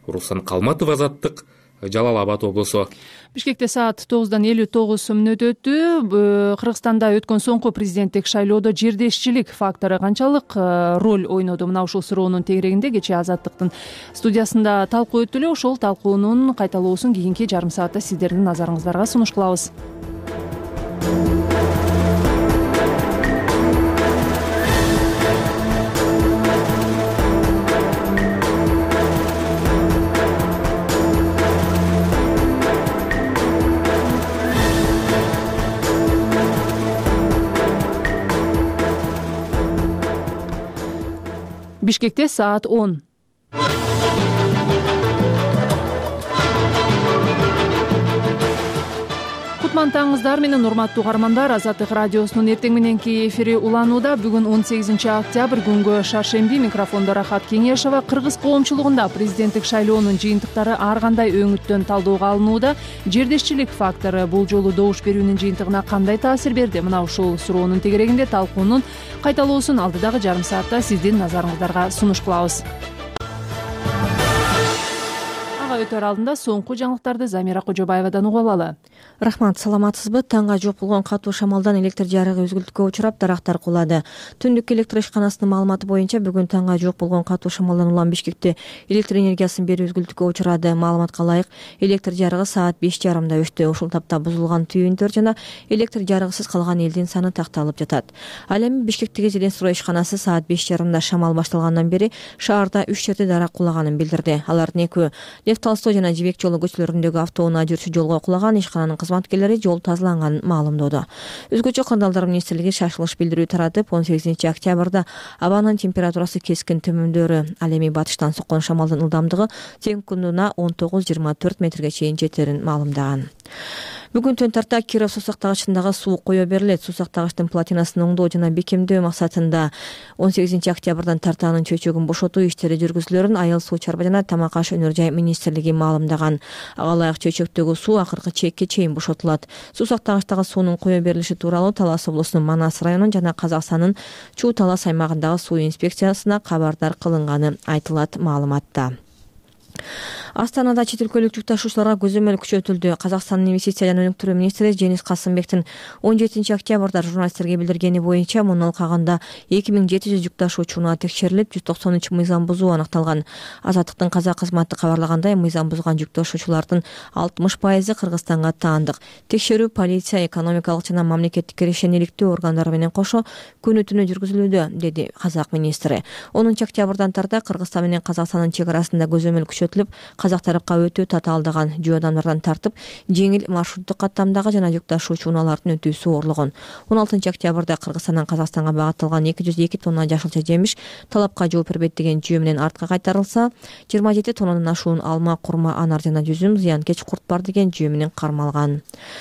O: Руслан Калматов, Азаттык, Жалал Абад облусу.
A: Бишкекте саат тогуздан элүү тогуз мүнөт өттү. Кыргызстанда өткөн соңку президенттик шайлоодо жердешчилик фактору канчалык роль ойноду? Мына ушул суроонун тегерегинде кечээ Азаттыктын студиясында талкуу өттү эле. Ошол талкуунун кайталоосун кийинки жарым саатта сиздердин назарыңыздарга сунуш кылабыз. Бишкекте саат он. Кутман таңыңыздар менен, урматтуу угармандар. Азаттык радиосунун эртең мененки эфири уланууда. Бүгүн он сегизинчи октябрь күнгө шаршемби. Микрофондо Рахат Кеңешова. Кыргыз коомчулугунда президенттик шайлоонун жыйынтыктары ар кандай өңүттөн талдоого алынууда? Жердешчилик фактору бул жолу добуш берүүнүн жыйынтыгына кандай таасир берди? Мына ушул суроонун тегерегинде талкуунун кайталоосун алдыдагы жарым саатта сиздин назарыңыздарга сунуш кылабыз. Өтөр алдында соңку жаңылыктарды Замира Кожобаевадан угуп алалы.
E: Рахмат, саламатсызбы? Таңга жок болгон катуу шамалдан электр жарыгы үзгүлтүккө учурап, дарактар кулады. Түндүк электр ишканасынын маалыматы боюнча бүгүн таңга жок болгон катуу шамалдан улам Бишкекте электр энергиясын берүү үзгүлтүккө учурады. Маалыматка ылайык, электр жарыгы саат беш жарымда өчтү. Ушул тапта бузулган түйүндөр жана электр жарыгысыз калган элдин саны такталып жатат. Ал эми Бишкектеги Зеленстрой ишканасы саат беш жарымда шамал башталгандан бери шаарда үч жерде дарак кулаганын билдирди. Алардын экөө Толстой жана Жибек жолу көчөлөрүндөгү автоунаа жүрчү жолго кулаган. Ишкананын кызматкерлери жол тазаланганын маалымдоодо. Өзгөчө Кырдаалдар министрлиги шашылыш билдирүү таратып, он сегизинчи октябрда абанын температурасы кескин төмөндөрү, ал эми батыштан соккон шамалдын ылдамдыгы секундуна он тогуз жыйырма төрт метрге чейин жетерин маалымдаган. Бүгүн түн тарта Киров суу сактагычындагы суу кое берилет. Суу сактагычтын платинасын оңдоо жана бекемдөө максатында он сегизинчи октябрдан тартаанын чөйчөгүн бошотуу иштери жүргүзүлөрүн Айыл суу чарба жана Тамак аш өнөр жай министрлиги маалымдаган. Ага ылайык чөйчөктөгү суу акыркы чекке чейин бошотулат. Суу сактагычтагы суунун кое берилиши тууралуу Талас облусунун Манас районунун жана Казакстандын Чуу Талас аймагындагы суу инспекциясына кабардар кылынганы айтылат маалыматта. Астанада чет өлкөлүк жүк ташуучуларга көзөмөл күчөтүлдү. Казакстандын инвестиция жана өнүктүрүү министри Женис Касымбектин он жетинчи октябрда журналисттерге билдиргени боюнча муну алкагында эки миң жети жүз жүк ташуучуна текшерилип, жүз токсон үч мыйзам бузуу аныкталган. Азаттыктын казак кызматы кабарлагандай, мыйзам бузган жүк ташуучулардын алтымыш пайызы Кыргызстанга таандык. Текшерүү полиция, экономикалык жана мамлекеттик кирешенеликтүү органдары менен кошо күнү түнү жүргүзүлүүдө, деди казак министри. онунчу октябрдан тарта Кыргызстан менен Казакстандын чек арасында көзөмөл күчөтүлүп, казак тарапка өтүү татаалдаган. Жөө адамдардан тартып, жеңил маршруттук каттамдагы жана жүк ташуучу унаалардын өтүүсү орлогон. он алтынчы октябрда Кыргызстандан Казакстанга багытталган эки жүз эки тонна жашылча жемиш талапка жооп бербейт деген жөө менен артка кайтарылса, жыйырма жети тоннадан ашуун алма, курма, анар жана жүзүм зыянкеч курт бар деген жөө менен кармалган.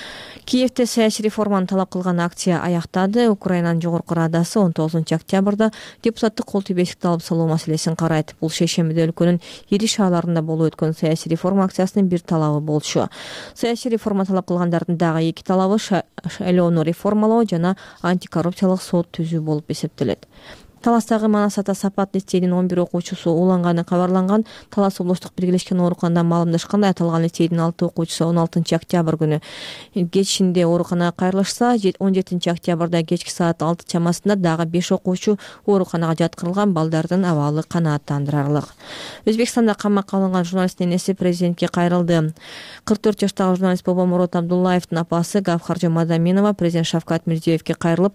E: Киевде саясий реформаны талап кылган акция аяктады. Украинанын жогорку радасы он тогузунчу октябрда депутаттык кол тийбестикти алып салуу маселесин карайт. Бул шейшембиде өлкөнүн ири шаарларында болуп өткөн саясий реформа акциясынын бир талабы болчу. Саясий реформа талап кылгандардын дагы эки талабы шайлоону реформалоо жана антикоррупциялык сот түзүү болуп эсептелет. Таластагы Манас ата Сапат лицейдин он бир окуучусу ууланганы кабарланган. Талас облустук биргелешкен ооруканада маалымдашкандай, аталган лицейдин алты окуучусу он алтынчы октябрь күнү кечинде ооруканага кайрылышса, он жетинчи октябрда кечки саат алты чамасында дагы беш окуучу ооруканага жаткырылган. Балдардын абалы канааттандырарлык. Өзбекстанда камакка алынган журналисттин энеси президентке кайрылды. кырк төрт жаштагы журналист Бобомурод Абдуллаевдин апасы Гавхаржы Мадаминова президент Шавкат Мирзиевке кайрылып,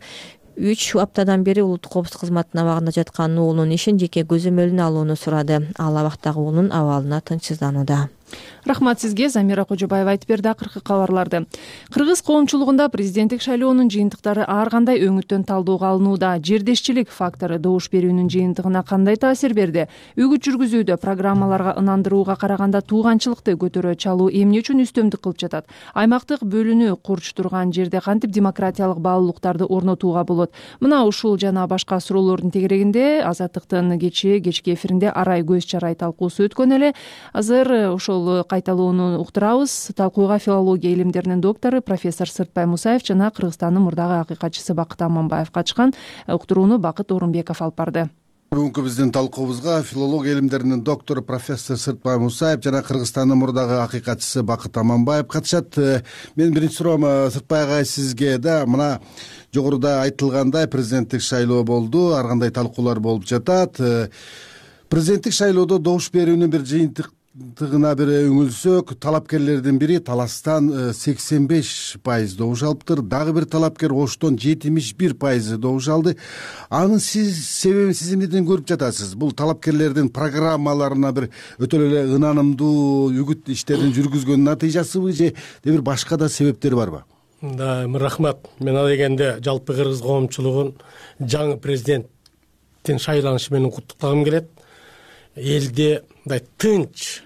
E: үч аптадан бери улуттук коопсуздук кызматынын абагында жаткан уулунун ишин жеке көзөмөлүнө алууну сурады. Ал абактагы уулунун абалына тынчсызданууда. Рахмат сизге, Замира Кожобаева айтып берди акыркы кабарларды. Кыргыз коомчулугунда президенттик шайлоонун жыйынтыктары ар кандай өңүттөн талдоого алынууда? Жердешчилик фактору добуш берүүнүн жыйынтыгына кандай таасир берди? Үгүт жүргүзүүдө программаларга ынандырууга караганда тууганчылыкты көтөрө чалуу эмне үчүн үстөмдүк кылып жатат? Аймактык бөлүнүү курч турган жерде кантип демократиялык баалуулуктарды орнотууга болот? Мына ушул жана башка суроолордун тегерегинде Азаттыктын кечээ кечки эфиринде арай көз чарай талкуусу өткөн эле. Азыр ошол кайталоону уктурабыз. Талкууга филология илимдеринин доктору профессор Сыртбай Мусаев жана Кыргызстандын мурдагы акыйкатчысы Бакыт Аманбаев катышкан. Уктурууну Бакыт Орунбеков алып барды.
S: бүгүнкү биздин талкуубузга филология илимдеринин доктору профессор Сыртбай Мусаев жана Кыргызстандын мурдагы акыйкатчысы Бакыт Аманбаев катышат. Менин биринчи суроом Сыртбай агай сизге да. Мына жогоруда айтылгандай президенттик шайлоо болду, ар кандай талкуулар болуп жатат. Президенттик шайлоодо добуш берүүнүн бир жыйынтыгына бир үңүлсөк, талапкерлердин бири Таластан сексен беш пайыз добуш алыптыр, дагы бир талапкер Оштон жетимиш бир пайыз добуш алды. Анын сиз себебин сиз эмнеден көрүп жатасыз? Бул талапкерлердин программаларына бир өтө эле ынанымдуу үгүт иштерин жүргүзгөнүнүн натыйжасыбы же бир башка да себептери барбы?
T: Да, рахмат. Мен ал дегенде жалпы кыргыз коомчулугун жаңы президенттин шайланышы менен куттуктагым келет. Элде мындай тынч,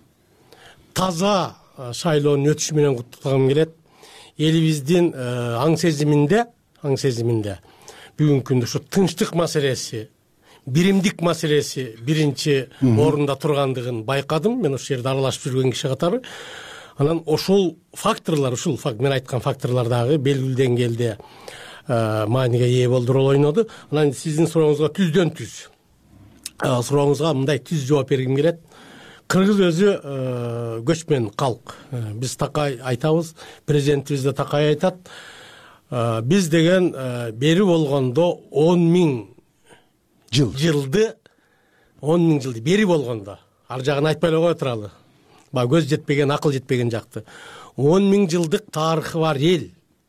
T: таза шайлоонун өтүшү менен куттуктагым келет. Элибиздин аң сезиминде, аң сезиминде бүгүнкү күндө ушу тынчтык маселеси, биримдик маселеси биринчи орунда тургандыгын байкадым. Мен ошол жерде аралашып жүргөн киши катары. Анан ошол факторлор, ушул мен айткан факторлор дагы белгилүү деңгээлде мааниге ээ болду, роль ойноду. Анан сиздин сурооңузга түздөн түз сурооңузга мындай түз жооп бергим келет. Кыргыз өзү көчмөн калк. Биз такай айтабыз, президентибиз да такай айтат. Биз деген бери болгондо он миң жыл жылды он миң жылды бери болгондо, ар жагын айтпай эле кое туралы. Ба көз жетпеген, акыл жетпеген жакты. он миң жылдык тарыхы бар эл.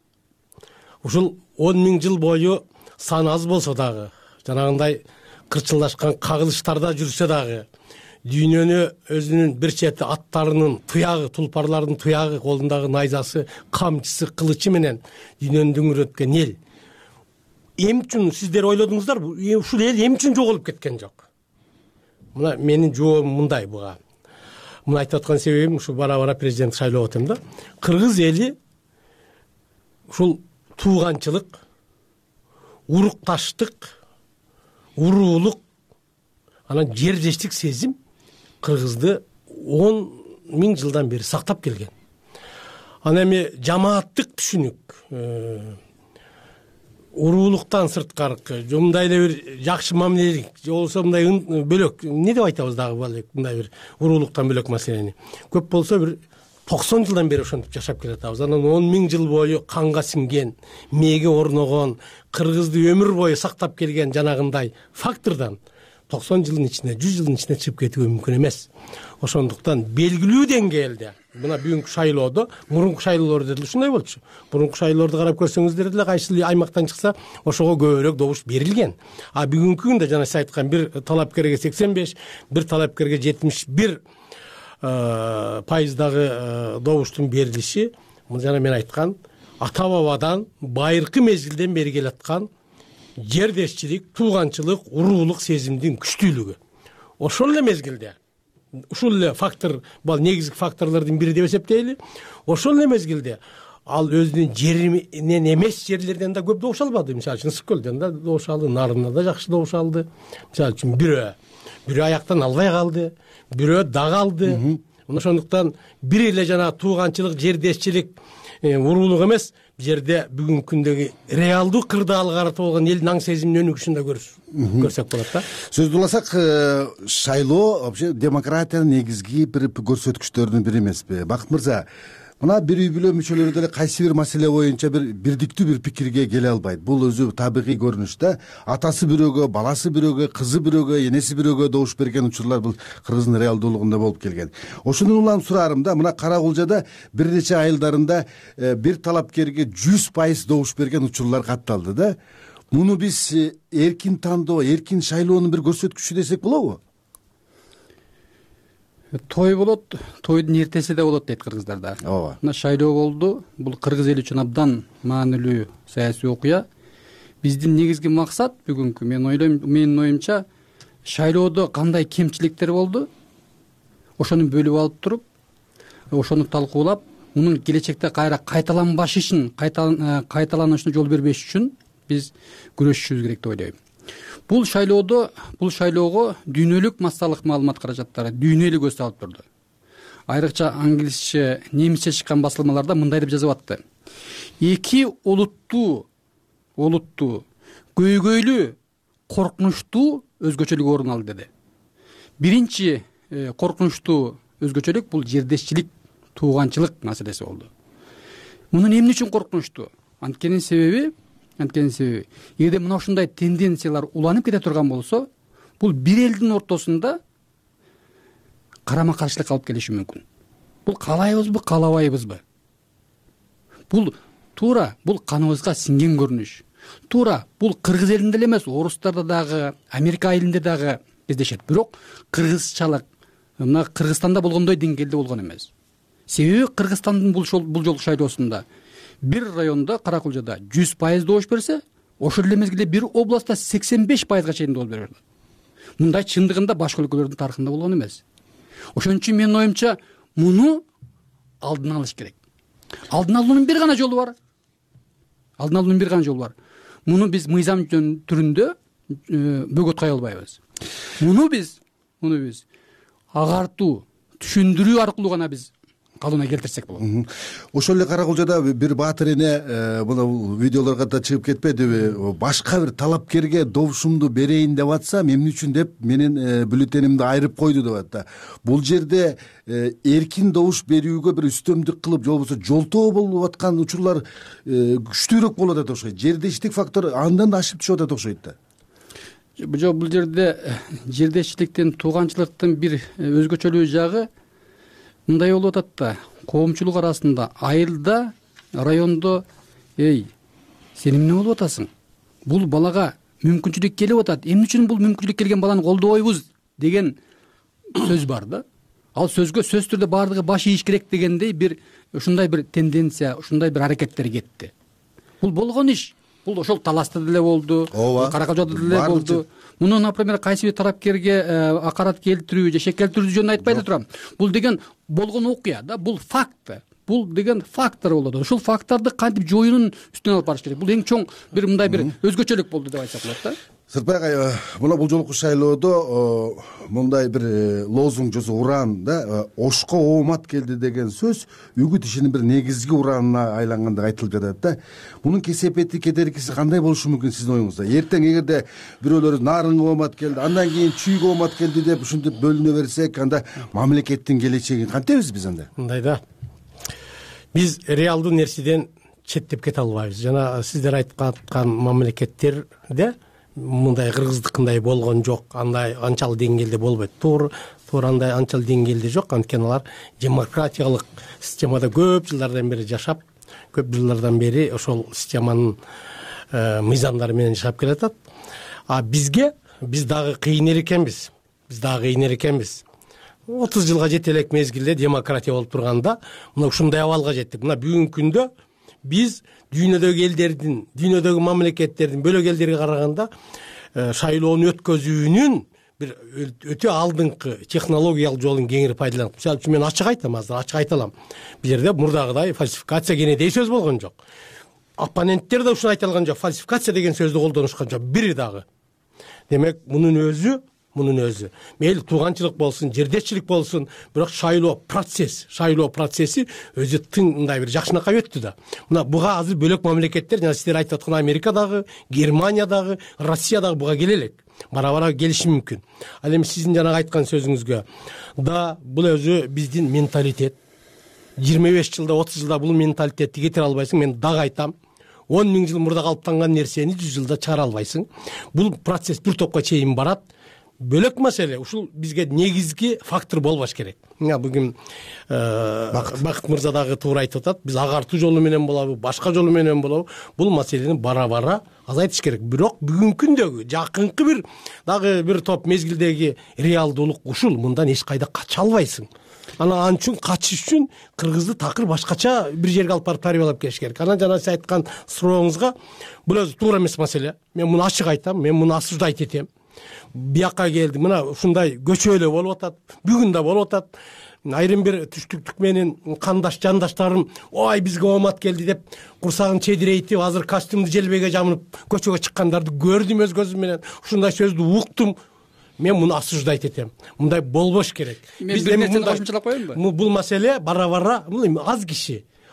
T: Ушул он миң жыл бою сан аз болсо дагы, жанагындай кырчылдашкан кагылыштарда жүрсө дагы, дүйнөнү өзүнүн бир чети аттарынын туягы, тулпарлардын туягы, колундагы найзасы, камчысы, кылычы менен дүйнөнү дүңүрөткөн эл. Эми үчүн сиздер ойлодуңуздарбы? Ушул эл эми үчүн жоголуп кеткен жок. Мына менин жообум мындай буга. Мына айтып аткан себебим ушу бара-бара президент шайлоо атам да. Кыргыз эли ушул тууганчылык, урукташтык, уруулук, анан жердештик сезим Кыргызды он миң жылдан бери сактап келген. Анан эми жамааттык түшүнүк, уруулуктан сырткаркы, мындай эле бир жакшы мамилелик, же болбосо мындай бөлөк, эмне деп айтабыз дагы мындай бир уруулуктан бөлөк маселени. Көп болсо бир токсон жылдан бери ошентип жашап келатабыз. Анан он миң жыл бою канга сиңген, мээге орногон, Кыргызды өмүр бою сактап келген жанагындай фактордон токсон жылдын ичинде, жүз жылдын ичинде чыгып кетүүгө мүмкүн эмес. Ошондуктан белгилүү деңгээлде мына бүгүнкү шайлоодо, мурунку шайлоолордо деле ушундай болчу. Мурунку шайлоолорду карап көрсөңүздөр деле кайсы аймактан чыкса, ошого көбүрөөк добуш берилген. А бүгүнкү күндө жана сиз айткан бир талапкерге сексен беш, бир талапкерге жетимиш бир пайыздагы добуштун берилиши, жана мен айткан ата бабадан байыркы мезгилден бери келаткан жердешчилик, тууганчылык, уруулук сезимдин күчтүүлүгү. Ошол эле мезгилде, ушул эле фактор, бул негизги факторлордун бири деп эсептейли. Ошол эле мезгилде ал өзүнүн жеринен эмес жерлерден да көп добуш албады. Мисалы үчүн Ысык көлдөн да добуш алды, Нарында да жакшы добуш алды. Мисалы үчүн бирөө, бирөө аяктан албай калды, бирөө дагы алды. Ошондуктан бир эле жана тууганчылык, жердешчилик, уруулук эмес, бул жерде бүгүнкү күндөгү реалдуу кырдаалга карата болгон элдин аң сезиминин өнүгүшүн да көрсөк болот да. Сөздү
S: уласак, шайлоо вообще демократиянын негизги бир көрсөткүчтөрүнүн бири эмеспи? Бакыт мырза, мына бир үй бүлө мүчөлөрү деле кайсы бир маселе боюнча бир бирдиктүү бир пикирге келе албайт. Бул өзү табигый көрүнүш да. Атасы бирөөгө, баласы бирөөгө, кызы бирөөгө, энеси бирөөгө добуш берген учурлар бул Кыргыздын реалдуулугунда болуп келген. Ошондон улам сураарым да, мына Кара-Кулжада бир нече айылдарында бир талапкерге жүз пайыз добуш берген учурлар катталды да. Муну биз эркин тандоо, эркин шайлоонун бир көрсөткүчү десек болобу?
U: Той болот, тойдун эртеси да болот дейт кыргыздарда. Ооба. Мына шайлоо болду. Бул кыргыз эли үчүн абдан маанилүү саясий окуя. Биздин негизги максат бүгүнкү, мен ойлойм, менин оюмча, шайлоодо кандай кемчиликтер болду, ошону бөлүп алып туруп, ошону талкуулап, мунун келечекте кайра кайталанбаш үчүн, кайталанышына жол бербеш үчүн биз күрөшүшүбүз керек деп ойлойм. Бул шайлоодо, бул шайлоого дүйнөлүк массалык маалымат каражаттары дүйнөлүк көз салып турду. Айрыкча англисче, немисче чыккан басылмаларда мындай деп жазып атты. Эки олуттуу, олуттуу көйгөйлүү коркунучтуу өзгөчөлүк орун алды деди. Биринчи коркунучтуу өзгөчөлүк бул жердешчилик, тууганчылык маселеси болду. Мунун эмне үчүн коркунучтуу? Анткенин себеби, анткенин себеби, эгерде мына ушундай тенденциялар уланып кете турган болсо, бул бир элдин ортосунда карама каршылык алып келиши мүмкүн. Бул каалайбызбы, каалабайбызбы? Бул туура бул каныбызга сиңген көрүнүш. Туура бул кыргыз элинде эле эмес, орустарда дагы, Америка элинде дагы кездешет. Бирок кыргызчалык мына Кыргызстанда болгондой деңгээлде болгон эмес. Себеби Кыргызстандын бул жолку шайлоосунда бир райондо Каракулжада жүз пайыз добуш берсе, ошол эле мезгилде бир областта сексен беш пайызга чейин добуш берет. Мындай чындыгында башка өлкөлөрдүн тарыхында болгон эмес. Ошон үчүн менин оюмча муну алдын алыш керек. Алдын алуунун бир гана жолу бар. Алдын алуунун бир гана жолу бар. Муну биз мыйзам түрүндө бөгөт кая албайбыз. Муну биз, муну биз агартуу, түшүндүрүү аркылуу гана биз калыбына келтирсек болот.
S: Ошол эле Каракулжада бир баатыр эне мына видеолорго да чыгып кетпедиби? Башка бир талапкерге добушумду берейин деп атсам, эмне үчүн деп менин бюллетенимди айырып койду деп атат. Бул жерде эркин добуш берүүгө бир үстөмдүк кылып, же болбосо жолтоо болуп аткан учурлар күчтүүрөөк болот деп окшойт. Жердештик фактор андан да ашып түшүп атат окшойт да.
U: Жок, бул жерде жердешчиликтин, тууганчылыктын бир өзгөчөлүү жагы мындай болуп атат да, коомчулук арасында айылда, райондо, эй, сен эмне болуп атасың? Бул балага мүмкүнчүлүк келип атат. Эмне үчүн бул мүмкүнчүлүк келген баланы колдобойбуз деген сөз бар да. Ал сөзгө сөз түрдө баардыгы баш ийиш керек дегендей бир ушундай бир тенденция, ушундай бир аракеттер кетти. Бул болгон иш. Бул ошол Таласта деле болду, Каракулжада деле болду. Муну, например, кайсы бир тарапкерге акарат келтирүү же шек келтирүү жөнүндө айтпай эле турам. Бул деген болгон окуя да, бул факт. Бул деген фактор болот. Ошол факторду кантип жоюунун үстүнө алып барыш керек. Бул эң чоң бир мындай бир өзгөчөлүк болду деп айтсак болот да.
S: Сыртбай агай, мына бул жолку шайлоодо мындай бир лозунг жосо уран да, ошко оомат келди деген сөз үгүт ишинин бир негизги уранына айлангандыгы айтылып жатат да. Мунун кесепети, кедеркиси кандай болушу мүмкүн сиздин оюңузда? Эртең эгерде бирөөлөр нарынга оомат келди, андан кийин чүйгө оомат келди деп ушинтип бөлүнө берсек, анда мамлекеттин келечегин кантебиз биз анда?
T: Мындай да. Биз реалдуу нерседен четтеп кете албайбыз. Жана сиздер айткан мамлекеттерде мындай кыргыздыкындай болгон жок, андай анчалык деңгээлде болбойт. Туура, туура андай анчалык деңгээлде жок, анткени алар демократиялык системада көп жылдардан бери жашап, көп жылдардан бери ошол системанын мыйзамдары менен жашап келатат. А бизге биз дагы кыйыныр экенбиз. Биз дагы кыйыныр экенбиз. отуз жылга жете элек мезгилде демократия болуп турганда, мына ушундай абалга жеттик. Мына бүгүнкү күндө биз дүйнөдөгү элдердин, дүйнөдөгү мамлекеттердин, бөлөк элдерге караганда шайлоону өткөзүүнүн бир өтө алдыңкы технологиялык жолун кеңири пайдаланып. Мисалы үчүн мен ачык айтам, азыр ачык айта алам. Бул жерде мурдагыдай фальсификация кенедей сөз болгон жок. Оппоненттер да ушуну айта алган жок. Фальсификация деген сөздү колдонушкан жок, бири дагы. Демек, мунун өзү Мунун өзү мейли тууганчылык болсун, жердешчилик болсун, бирок шайлоо процесс, шайлоо процесси өзү тың мындай бир жакшынакай өттү да. Мына буга азыр бөлөк мамлекеттер, жана сиздер айтып аткан Америкадагы, Германиядагы, Россиядагы буга келе элек. Бара-бара келиши мүмкүн. Ал эми сиздин жанагы айткан сөзүңүзгө да бул өзү биздин менталитет. жыйырма беш жылда, отуз жылда бул менталитетти кетире албайсың. Мен дагы айтам. он миң жыл мурда калыптанган нерсени жүз жылда чыгара албайсың. Бул процесс бир топко чейин барат. Бөлөк маселе, ушул бизге негизги фактор болбош керек. Мына бүгүн Бакыт мырза дагы туура айтып атат. Биз агартуу жолу менен болобу, башка жолу менен болобу, бул маселени бара-бара азайтыш керек. Бирок бүгүнкү күндөгү жакынкы бир дагы бир топ мезгилдеги реалдуулук ушул. Мындан эч кайда кача албайсың. Ана ан үчүн качыш үчүн кыргызды такыр башкача бир жерге алып барып тарбиялап келиш керек. Анан жана сиз айткан сурооңузга бул өзү туура эмес маселе. Мен муну ачык айтам, мен муну осуждать этем. Бияка келди, мына ушундай көчөлө болуп атат, бүгүн да болуп атат. Айрым бир түштүктүк менен кандаш жандаштарым, ой бизге оомат келди деп курсагын чедирейтип, азыр костюмду желбеге жамынып көчөгө чыккандарды көрдүм өз көзүм менен. Ушундай сөздү уктум. Мен муну осуждать этем. Мындай болбош керек.
U: Биз бир нерсени кошумчалап коеюнбу?
T: Бул маселе бара-бара аз киши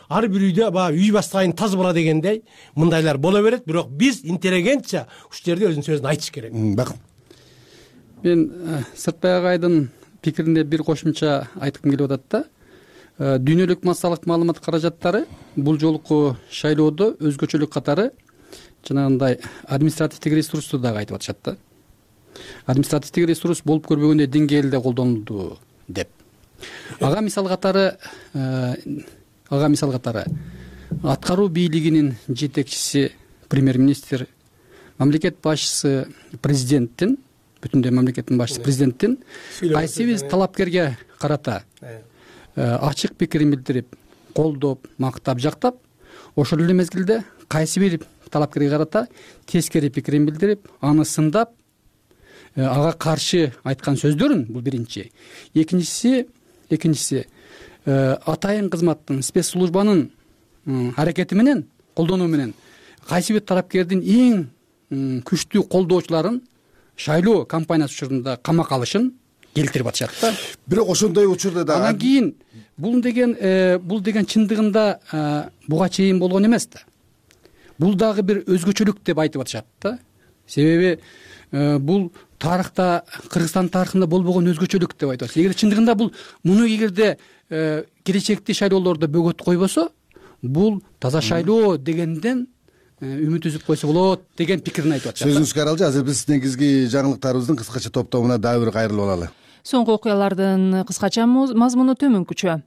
T: ар бир үйдө баягы үй баштайын таз бола дегендей мындайлар боло берет, бирок биз интеллигентча ушул жерде өзүнүн сөзүн айтыш керек.
S: Бакын
U: мен Сыртбай агайдын пикирине бир кошумча айткым келип атат да. Дүйнөлүк массалык маалымат каражаттары бул жолку шайлоодо өзгөчөлүк катары жанагындай административдик ресурсту дагы айтып атышат да. Административдик ресурс болуп көрбөгөндөй деңгээлде колдонулду деп. Ага мисал катары ага мисал катары аткаруу бийлигинин жетекчиси премьер-министр, мамлекет башчысы президенттин, бүтүндөй мамлекеттин башчысы президенттин кайсы бир талапкерге карата ачык пикирин билдирип, колдоп, мактап, жактап, ошол эле мезгилде кайсы бир талапкерге карата тескери пикирин билдирип, аны сындап, ага каршы айткан сөздөрүн, бул биринчи. Экинчиси, экинчиси атайын кызматтын, спецслужбанын аракети менен, колдонуу менен кайсы бир талапкердин эң күчтүү колдоочуларын шайлоо кампаниясы учурунда камакка алышын келтирип атышат да.
S: Бирок ошондой учурда да
U: анан кийин бул деген бул деген чындыгында буга чейин болгон эмес да. Бул дагы бир өзгөчөлүк деп айтып атышат да. Себеби бул тарыхта, Кыргызстан тарыхында болбогон өзгөчөлүк деп айтып атат. Эгер чындыгында бул муну эгерде келечекти шайлоолордо бөгөт койбосо, бул таза шайлоо дегенден үмүт үзүп койсо болот деген пикирин айтып атышат.
S: Сөзүңүз каралжы. Азыр биз негизги жаңылыктарыбыздын кыскача топтомуна дагы бир кайрылып алалы.
A: Соңку окуялардын кыскача мазмуну төмөнкүчө.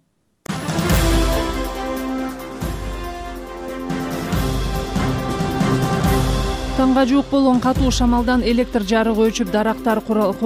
A: Таңга жуук болгон катуу шамалдан электр жарыгы өчүп, дарактар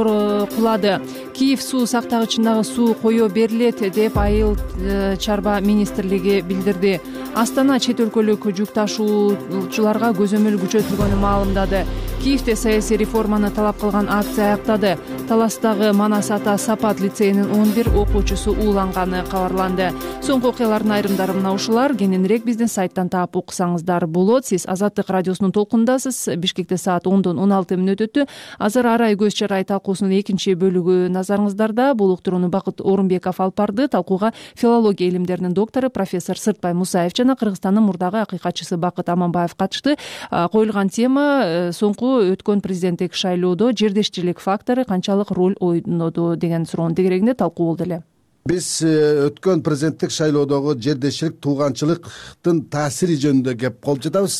A: кулады. Киев суу сактагычындагы суу коё берилет деп Айыл чарба министрлиги билдирди. Астана чет өлкөлүк жүк ташуучуларга көзөмөл күчөтүлгөнүн маалымдады. Киевде саясий реформаны талап кылган акция аяктады. Таластагы Манас ата Сапат лицейинин он бир окуучусу ууланганы кабарланды. Соңку окуялардын айрымдары мына ушулар. Кененирээк биздин сайттан таап уксаңыздар болот. Сиз Азаттык радиосунун толкундасыз. Бишкекте саат ондон он алты мүнөт өттү. Азыр арай көз чарай талкуусунун экинчи бөлүгү назарыңыздарда. Бул уктурууну Бакыт Орунбеков алып барды. Талкууга филология илимдеринин доктору профессор Сыртбай Мусаев жана Кыргызстандын мурдагы акыйкатчысы Бакыт Аманбаев катышты. Коюлган тема соңку өткөн президенттик шайлоодо жердешчилик фактору канчалык роль ойноду деген суроонун тегерегинде талкуу болду эле.
S: Биз өткөн президенттик шайлоодогу жердешчилик, тууганчылыктын таасири жөнүндө кеп колуп жатабыз.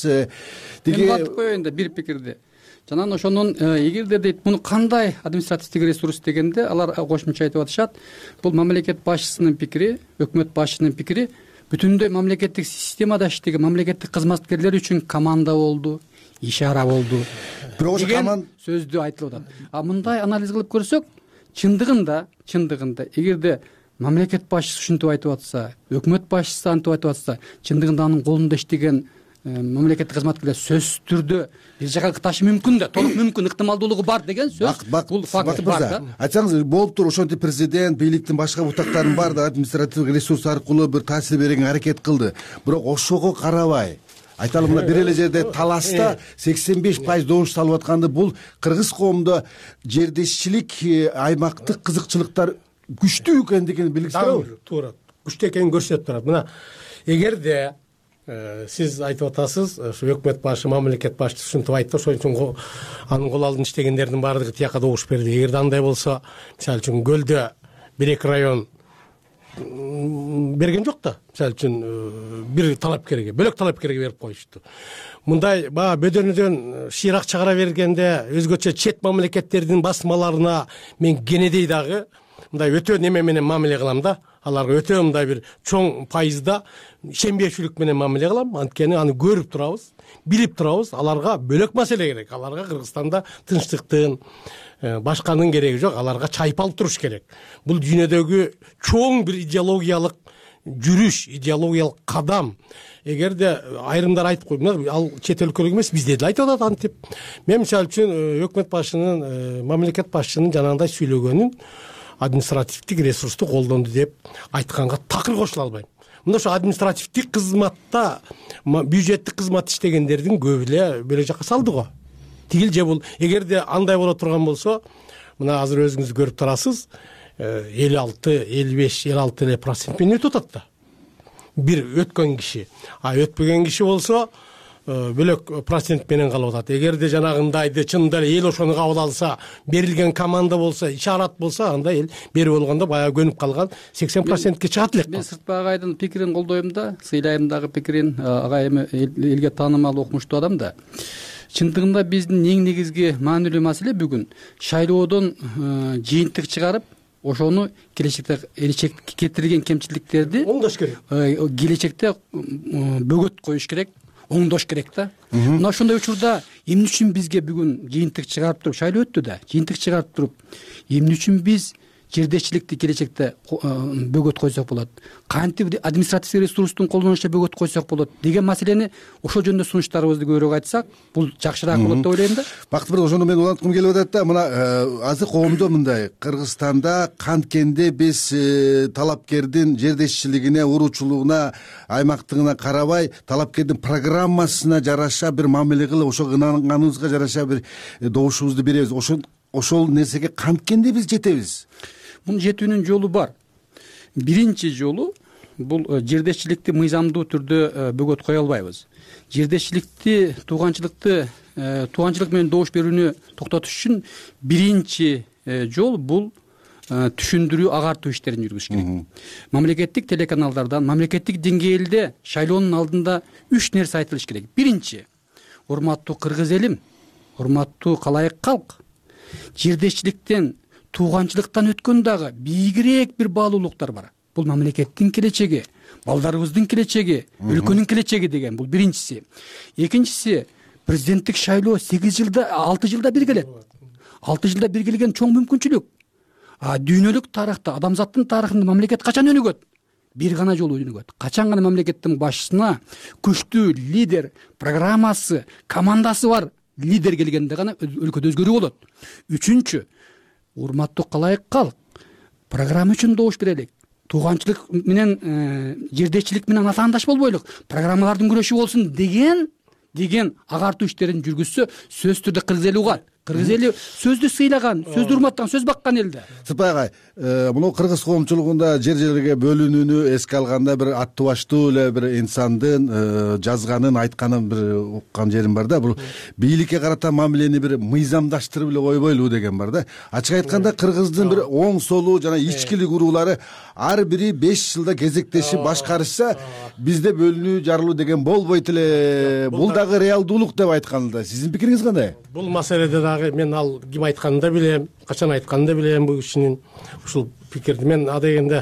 U: Мен катып коеюн да бир пикирди. Жанан ошонун эгерде дейт муну кандай административдик ресурс дегенде алар кошумча айтып атышат. Бул мамлекет башчысынын пикири, өкмөт башчынын пикири бүтүндөй мамлекеттик системада иштеген мамлекеттик кызматкерлер үчүн команда болду, ишара болду. Бирок ошо сөздү айтылып атат. А мындай анализ кылып көрсөк, чындыгында, чындыгында эгерде мамлекет башчысы ушинтип айтып атса, өкмөт башчысы антип айтып атса, чындыгында анын колунда иштеген мамлекеттик кызматкерлер сөзсүз түрдө бир жака ташы мүмкүн да, толук мүмкүн, ыктымалдуулугу бар деген сөз. Бул факт бар да.
S: Айтсаңыз, болуп туруп ошентип президент, бийликтин башка бутактарын бар да административдик ресурс аркылуу бир таасир берүүгө аракет кылды. Бирок ошого карабай айталы мына бир эле жерде Таласта сексен беш пайыз добуш салып атканды, бул кыргыз коомдо жердешчилик, аймактык кызыкчылыктар күчтүү экендигин билгиз турабы?
T: Туура. Күчтүү экенин көрсөтүп турат. Мына эгерде сиз айтып атасыз, ушу өкмөт башы, мамлекет башчысы ушинтип айтты, ошон үчүн анын кол алдын иштегендердин баардыгы тияка добуш берди. Эгерде андай болсо, мисалы үчүн Көлдө бир эки район берген жок да. Мисалы үчүн бир талапкерге, бөлөк талапкерге берип коюшту. Мындай баягы бөдөнүдөн шыйрак чыгара бергенде өзгөчө чет мамлекеттердин басмаларына мен кенедей дагы мындай өтө неме менен мамиле кылам да. Аларга өтө мындай бир чоң пайызда ишенбешүүлүк менен мамиле кылам. Анткени аны көрүп турабыз, билип турабыз. Аларга бөлөк маселе керек. Аларга Кыргызстанда тынчтыктын, башканын кереги жок. Аларга чайып алып туруш керек. Бул дүйнөдөгү чоң бир идеологиялык жүрүш, идеологиялык кадам. Эгерде айрымдар айтып койду, ал чет өлкөлүк эмес, бизде деле айтып атат антип. Мен мисалы үчүн өкмөт башчынын, мамлекет башчынын жанагындай сүйлөгөнүн административдик ресурсту колдонду деп айтканга такыр кошула албайм. Мында ошо административдик кызматта, бюджеттик кызмат иштегендердин көбү эле бөлөк жакка салды го. Тигил же бул эгерде андай боло турган болсо, мына азыр өзүңүз көрүп турасыз, элүү алты, элүү беш, элүү алты эле процент менен өтүп атат да. бир өткөн киши, а өтпөгөн киши болсо бөлөк процент менен калып атат. Эгерде жанагындайды чынында эле эл ошону кабыл алса, берилген команда болсо, ишарат болсо, анда эл бери болгондо баягы көнүп калган сексен процентке чыгат элек.
U: Мен Сыртбай агайдын пикирин колдойм да, сыйлайм дагы пикирин. Агай эми элге таанымал, окумуштуу адам да. Чындыгында биздин эң негизги маанилүү маселе бүгүн шайлоодон жыйынтык чыгарып, ошону келечекте кетирген кемчиликтерди оңдош керек. Келечекте бөгөт коюш керек, оңдош керек да. Мына ошондой учурда эмне үчүн бизге бүгүн жыйынтык чыгарып туруп, шайлоо өттү да, жыйынтык чыгарып туруп, эмне үчүн биз жердешчиликти келечекте бөгөт койсок болот, кантип административдик ресурстун колдонушуна бөгөт койсок болот деген маселени ошол жөнүндө сунуштарыбызды көбүрөөк айтсак, бул жакшыраак болот деп ойлойм да.
S: Бакыт мырза, ошону мен уланткым келип атат да. Мына азыр коомдо мындай, Кыргызстанда канткенде биз талапкердин жердешчилигине, уруучулугуна, аймактыгына карабай, талапкердин программасына жараша бир мамиле кылып, ошо ынанганыбызга жараша бир добушубузду беребиз. Ошол ошол нерсеге канткенде биз жетебиз.
U: Мунун жетүүнүн жолу бар. Биринчи жолу бул жердешчиликти мыйзамдуу түрдө бөгөт кое албайбыз. Жердешчиликти, тууганчылыкты, тууганчылык менен добуш берүүнү токтотуш үчүн биринчи жол бул түшүндүрүү, агартуу иштерин жүргүзүш керек. Мамлекеттик телеканалдардан, мамлекеттик деңгээлде шайлоонун алдында үч нерсе айтылыш керек. Биринчи, урматтуу кыргыз элим, урматтуу калайык калк, жердешчиликтен, тууганчылыктан өткөн дагы бийигирээк бир баалуулуктар бар. Бул мамлекеттин келечеги, балдарыбыздын келечеги, өлкөнүн келечеги деген бул биринчиси. Экинчиси, президенттик шайлоо сегиз жылда, алты жылда бир келет. алты жылда бир келген чоң мүмкүнчүлүк. А дүйнөлүк тарыхта, адамзаттын тарыхында мамлекет качан өнүгөт? Бир гана жолу өнүгөт. Качан гана мамлекеттин башчысына күчтүү лидер, программасы, командасы бар лидер келгенде гана өлкөдө өзгөрүү болот. Үчүнчү, урматтуу калайык калк, программа үчүн добуш берелик. Тууганчылык менен, жердешчилик менен атаандаш болбойлук, программалардын күрөшү болсун деген деген агартуу иштерин жүргүзсө, сөзсүз түрдө кыргыз эли угат. Кыргыз эли сөздү сыйлаган, сөздү урматтаган, сөз баккан эл да.
S: Сыртбай агай, мына кыргыз коомчулугунда жер жерге бөлүнүүнү эске алганда бир аттуу баштуу эле бир инсандын жазганын, айтканын бир уккан жерим бар да. Бул бийликке карата мамилени бир мыйзамдаштырып эле койбойлу деген бар да. Ачык айтканда кыргыздын бир оң солу жана ичкилик уруулары ар бири беш жылда кезектешип башкарышса, бизде бөлүнүү, жарылуу деген болбойт эле. Бул дагы реалдуулук деп айтканда, сиздин пикириңиз кандай?
T: Бул маселеде дагы мен ал ким айтканын да билем, качан айтканын да билем бул кишинин. Ушул пикирди мен адегенде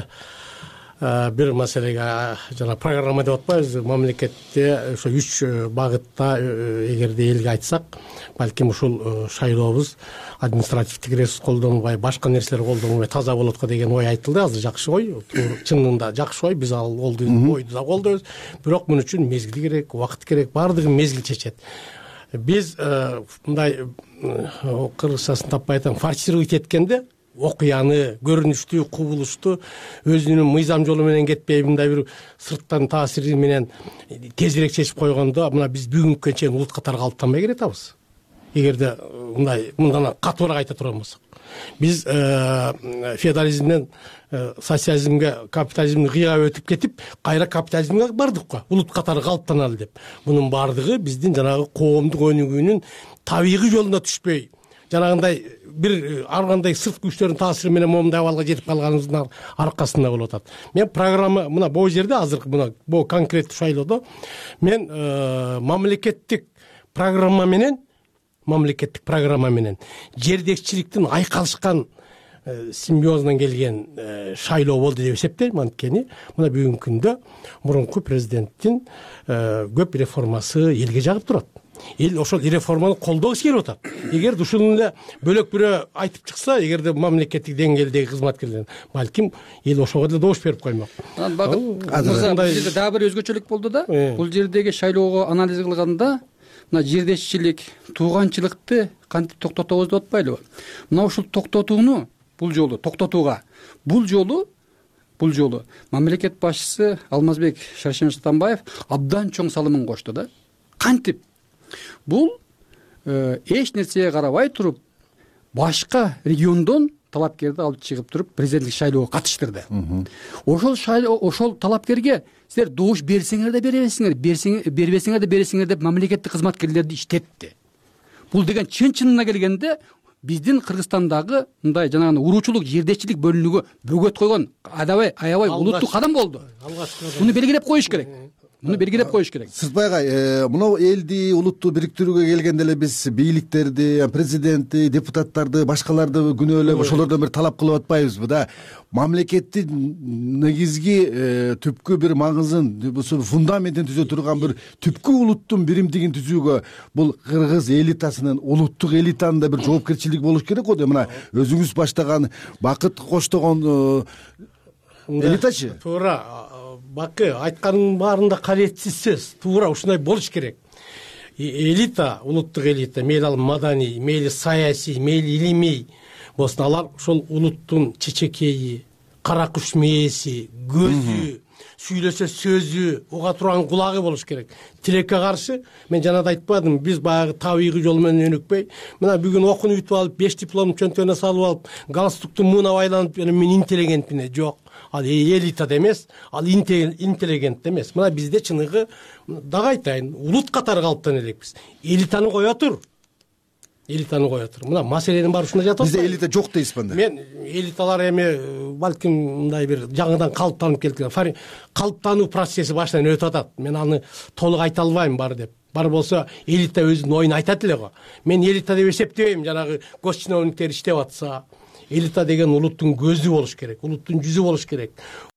T: бир маселеге жана программа деп атпайбыз, мамлекетте ошо үч багытта эгерде элге айтсак, балким ушул шайлообуз административдик ресурс колдонбой, башка нерселер колдонбой таза болот го деген ой айтылды. Азыр жакшы ой, чынында жакшы ой, биз ал ойду да колдойбуз. Бирок муну үчүн мезгил керек, убакыт керек, баардыгын мезгил чечет. Биз мындай кыргызчасын таппай айтам, форсировать эткенде окуяны, көрүнүштү, кубулушту өзүнүн мыйзам жолу менен кетпей, мындай бир сырттан таасири менен тезирээк чечип койгондо, мына биз бүгүнкү чейин улут катары калыптанбай келатабыз. Эгерде мындай мындан катуураак айта турган болсок, биз феодализмден социализмге, капитализмди кыйгап өтүп кетип, кайра капитализмге бардык го, улут катары калыптаналы деп. Мунун баардыгы биздин жанагы коомдук өнүгүүнүн табигый жолуна түшпөй, жанагындай бир ар кандай сырткы күчтөрдүн таасири менен момундай абалга жетип калганыбыздын аркасында болуп атат. Мен программа мына бул жерде азыр мына бул конкреттүү шайлоодо мен мамлекеттик программа менен мамлекеттик программа менен жердешчиликтин айкалышкан симбиозунан келген шайлоо болду деп эсептейм. Анткени мына бүгүнкү күндө мурунку президенттин көп реформасы элге жагып турат. Эл ошол реформаны колдогусу келип атат. Эгерде ушуну эле бөлөк бирөө айтып чыкса, эгерде мамлекеттик деңгээлдеги кызматкерлер, балким эл ошого деле добуш берип коймок.
U: Мырза, бизде дагы бир өзгөчөлүк болду да. Бул жердеги шайлоого анализ кылганда мына жердешчилик, тууганчылыкты кантип токтотобуз деп атпайлыбы? Мына ушул токтотууну бул жолу токтотууга бул жолу бул жолу мамлекет башчысы Алмазбек Шаршемиш Атамбаев абдан чоң салымын кошту да. Кантип? Бул эч нерсеге карабай туруп башка региондон талапкерди алып чыгып туруп президенттик шайлоого катыштырды. Ошол шайлоо ошол талапкерге силер добуш берсеңер да бербесиңер, бербесиңер да бересиңер деп мамлекеттик кызматкерлерди иштетти. Бул деген чын чынына келгенде биздин Кыргызстандагы мындай жанагы уруучулук, жердешчилик бөлүнүүгө бөгөт койгон аябай аябай улуттуу кадам болду. Муну белгилеп коюш керек. Муну белгилеп коюш керек.
S: Сыртбай агай, мынау элди, улутту бириктирүүгө келгенде эле биз бийликтерди, президентти, депутаттарды, башкаларды күнөөлөп, ошолордон бир талап кылып атпайбызбы да? Мамлекеттин негизги түпкү бир маңызын, фундаментин түзө турган бир түпкү улуттун биримдигин түзүүгө бул кыргыз элитасынын, улуттук элитанын да бир жоопкерчилиги болуш керек го дейм. Мына өзүңүз баштаган Бакыт коштогон элитачы.
T: Туура. Бакы, айтканыңдын баарында каретсиз сөз. Туура ушундай болуш керек. Элита, улуттук элита, мейли ал маданий, мейли саясий, мейли илимий болсун, алар ошол улуттун чечекейи, кара куш мээси, көзү, сүйлөсө сөзү, уга турган кулагы болуш керек. Тилекке каршы мен жанада айтпадым, биз баягы табигый жол менен өнүкпөй, мына бүгүн окууну бүтүп алып, беш дипломду чөнтөгүнө салып алып, галстукту муна байланып, мен интеллигентмин. Жок. Ал элита эмес, ал интеллигент эмес. Мына бизде чыныгы дагы айтайын, улут катары калыптан элекпиз. Элитаны кое тур. Элитаны кое тур. Мына маселенин баары ушунда жатат.
S: Бизде элита жок дейсизби?
T: Мен элиталар эми балким мындай бир жаңыдан калыптанып келген. Калыптануу процесси башынан өтүп атат. Мен аны толук айта албайм бар деп. Бар болсо элита өзүнүн оюн айтат эле го. Мен элита деп эсептебейм, жанагы госчиновниктер иштеп атса. Элита деген улуттун көзү болуш керек, улуттун жүзү болуш керек.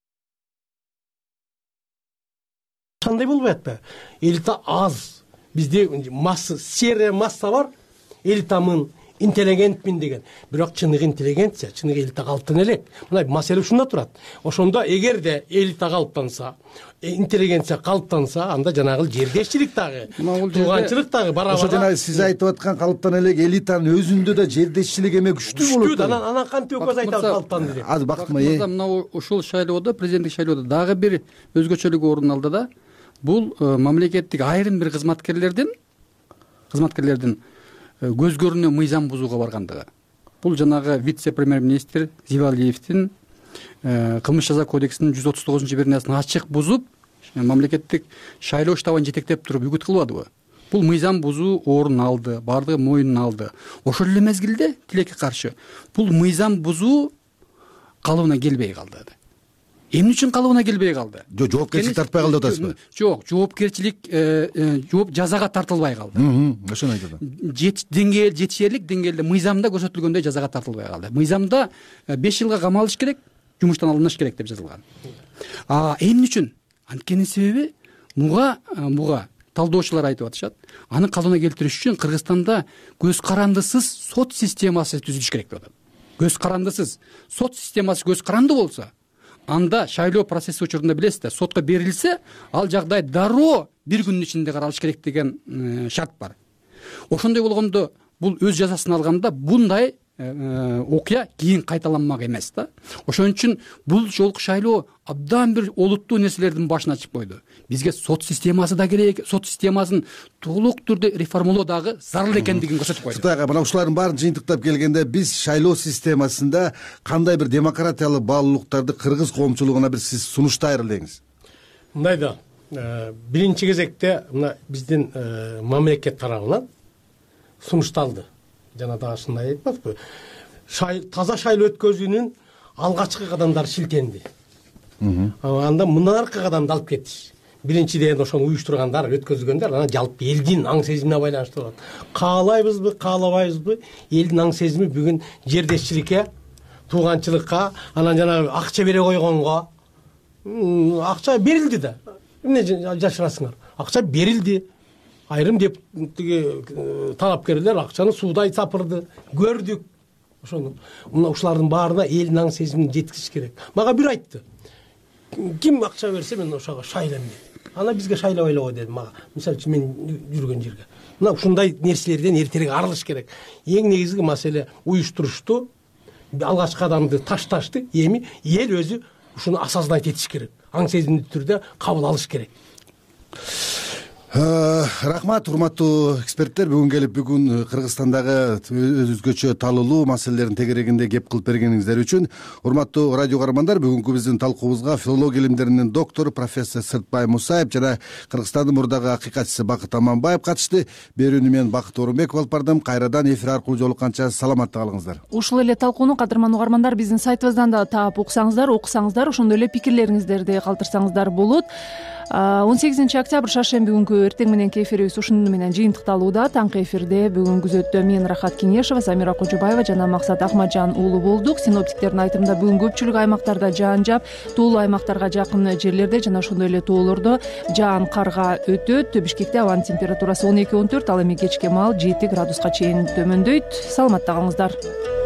T: Кандай болбой атпайбы? Элита аз. Бизде масса, серия масса бар. Элитамын, интеллигентмин деген. Бирок чыныгы интеллигенция, чыныгы элита калыптан элек. Мына маселе ушунда турат. Ошондо эгерде элита калыптанса, интеллигенция калыптанса, анда жанагы жердешчилик дагы, тууганчылык дагы барабар.
S: Ошо жана сиз айтып аткан калыптан элек элитанын өзүндө да жердешчилик эме күчтүү болот.
T: Күчтүү, анан анан кантип өкөз айтабыз калыптанды деп.
S: Аз бактыма э.
U: Мына ушул шайлоодо, президенттик шайлоодо дагы бир өзгөчөлүк орун алды да. Бул мамлекеттик айрым бир кызматкерлердин кызматкерлердин көзгөрүнө мыйзам бузууга баргандыгы. Бул жанагы вице-премьер-министр Зибалиевдин кылмыш жаза кодексинин жүз отуз тогузунчу беренесин ачык бузуп, мамлекеттик шайлоо штабын жетектеп туруп үгүт кылбадыбы? Бул мыйзам бузуу орун алды, бардыгы моюнуна алды. Ошол эле мезгилде тилекке каршы бул мыйзам бузуу калыбына келбей калды. Эмне үчүн калыбына келбей калды?
S: Жок, жоопкерчилик тартпай калды деп атасызбы?
U: Жок, жоопкерчилик жооп жазага тартылбай калды.
S: Ошону айтып атам.
U: Деңгээл, жетишерлик деңгээлде мыйзамда көрсөтүлгөндөй жазага тартылбай калды. Мыйзамда беш жылга камалыш керек, жумуштан алыныш керек деп жазылган. А эмне үчүн? Анткени себеби муга муга талдоочулар айтып атышат. Аны калыбына келтириш үчүн Кыргызстанда көз карандысыз сот системасы түзүлүш керек деп атат. Көз карандысыз сот системасы көз каранды болсо, анда шайлоо процесси учурунда билесиз да, сотко берилсе, ал жагдай дароо бир күндүн ичинде каралыш керек деген шарт бар. Ошондой болгондо бул өз жазасын алганда bunday окуя кийин кайталанмак эмес да. Ошон үчүн бул жолку шайлоо абдан бир олуттуу нерселердин башын ачып койду. Бизге сот системасы да керек, сот системасын толук түрдө реформалоо дагы зарыл экендигин көрсөтүп койду.
S: Сыртбай, мына ушулардын баарын жыйынтыктап келгенде биз шайлоо системасында кандай бир демократиялык баалуулуктарды кыргыз коомчулугуна бир сиз сунуштайыр элеңиз?
T: Мындай да, биринчи кезекте мына биздин мамлекет тарабынан сунушталды. Жана дагы ушундай айтпакпы, таза шайлоо өткөзүүнүн алгачкы кадамдары шилтенди. Анда мындан аркы кадамды алып кетиш. Биринчиден ошону уюштургандар, өткөзгөндөр анан жалпы элдин аң сезимине байланыштуу болот. Каалайбызбы, каалабайбызбы, элдин аң сезими бүгүн жердешчиликке, тууганчылыкка, анан жанагы акча бере койгонго, акча берилди да. Эмне жашырасыңар? Акча берилди. Айрым деп талапкерлер акчаны суудай сапырды, көрдүк. Ошону мына ушулардын баарына элдин аң сезимин жеткизиш керек. Мага бир айтты. Ким акча берсе мен ошого шайлайм деп. Ана бизге шайлабай эле кой дедим мага. Мисалы үчүн мен жүргөн жерге. Мына ушундай нерселерден эртерээк арылыш керек. Эң негизги маселе уюштурушту, алгачкы кадамды ташташты, эми эл өзү ушуну осознать этиш керек. Аң сезимдүү түрдө кабыл алыш керек.
S: Рахмат, урматтуу эксперттер. Бүгүн келип бүгүн Кыргызстандагы өзгөчө талуулуу маселелердин тегерегинде кеп кылып бергениңиздер үчүн. Урматтуу радио каармандар, бүгүнкү биздин талкуубузга филология илимдеринин доктору профессор Сыртбай Мусаев жана Кыргызстандын мурдагы акыйкатчысы Бакыт Аманбаев катышты. Берүүнү мен Бакыт Орунбеков алып бардым. Кайрадан эфир аркылуу жолукканча саламатта калыңыздар.
A: Ушул эле талкууну кадырман угармандар биздин сайтыбыздан да таап уксаңыздар, окусаңыздар, ошондой эле пикирлериңиздерди калтырсаңыздар болот. он сегизинчи октябрь шаршемби күнкү эртең мененки эфирибиз ушуну менен жыйынтыкталууда. Таңкы эфирде бүгүн күзөттө мен Рахат Кеңешова, Самира Кожобаева жана Максат Ахмаджан уулу болдук. Синоптиктердин айтымында бүгүн көпчүлүк аймактарда жаан жаап, тоолуу аймактарга жакын жерлерде жана ошондой эле тоолордо жаан карга өтөт. Бишкекте абанын температурасы он эки он төрт, ал эми кечке маал жети градуска чейин төмөндөйт. Саламатта калыңыздар.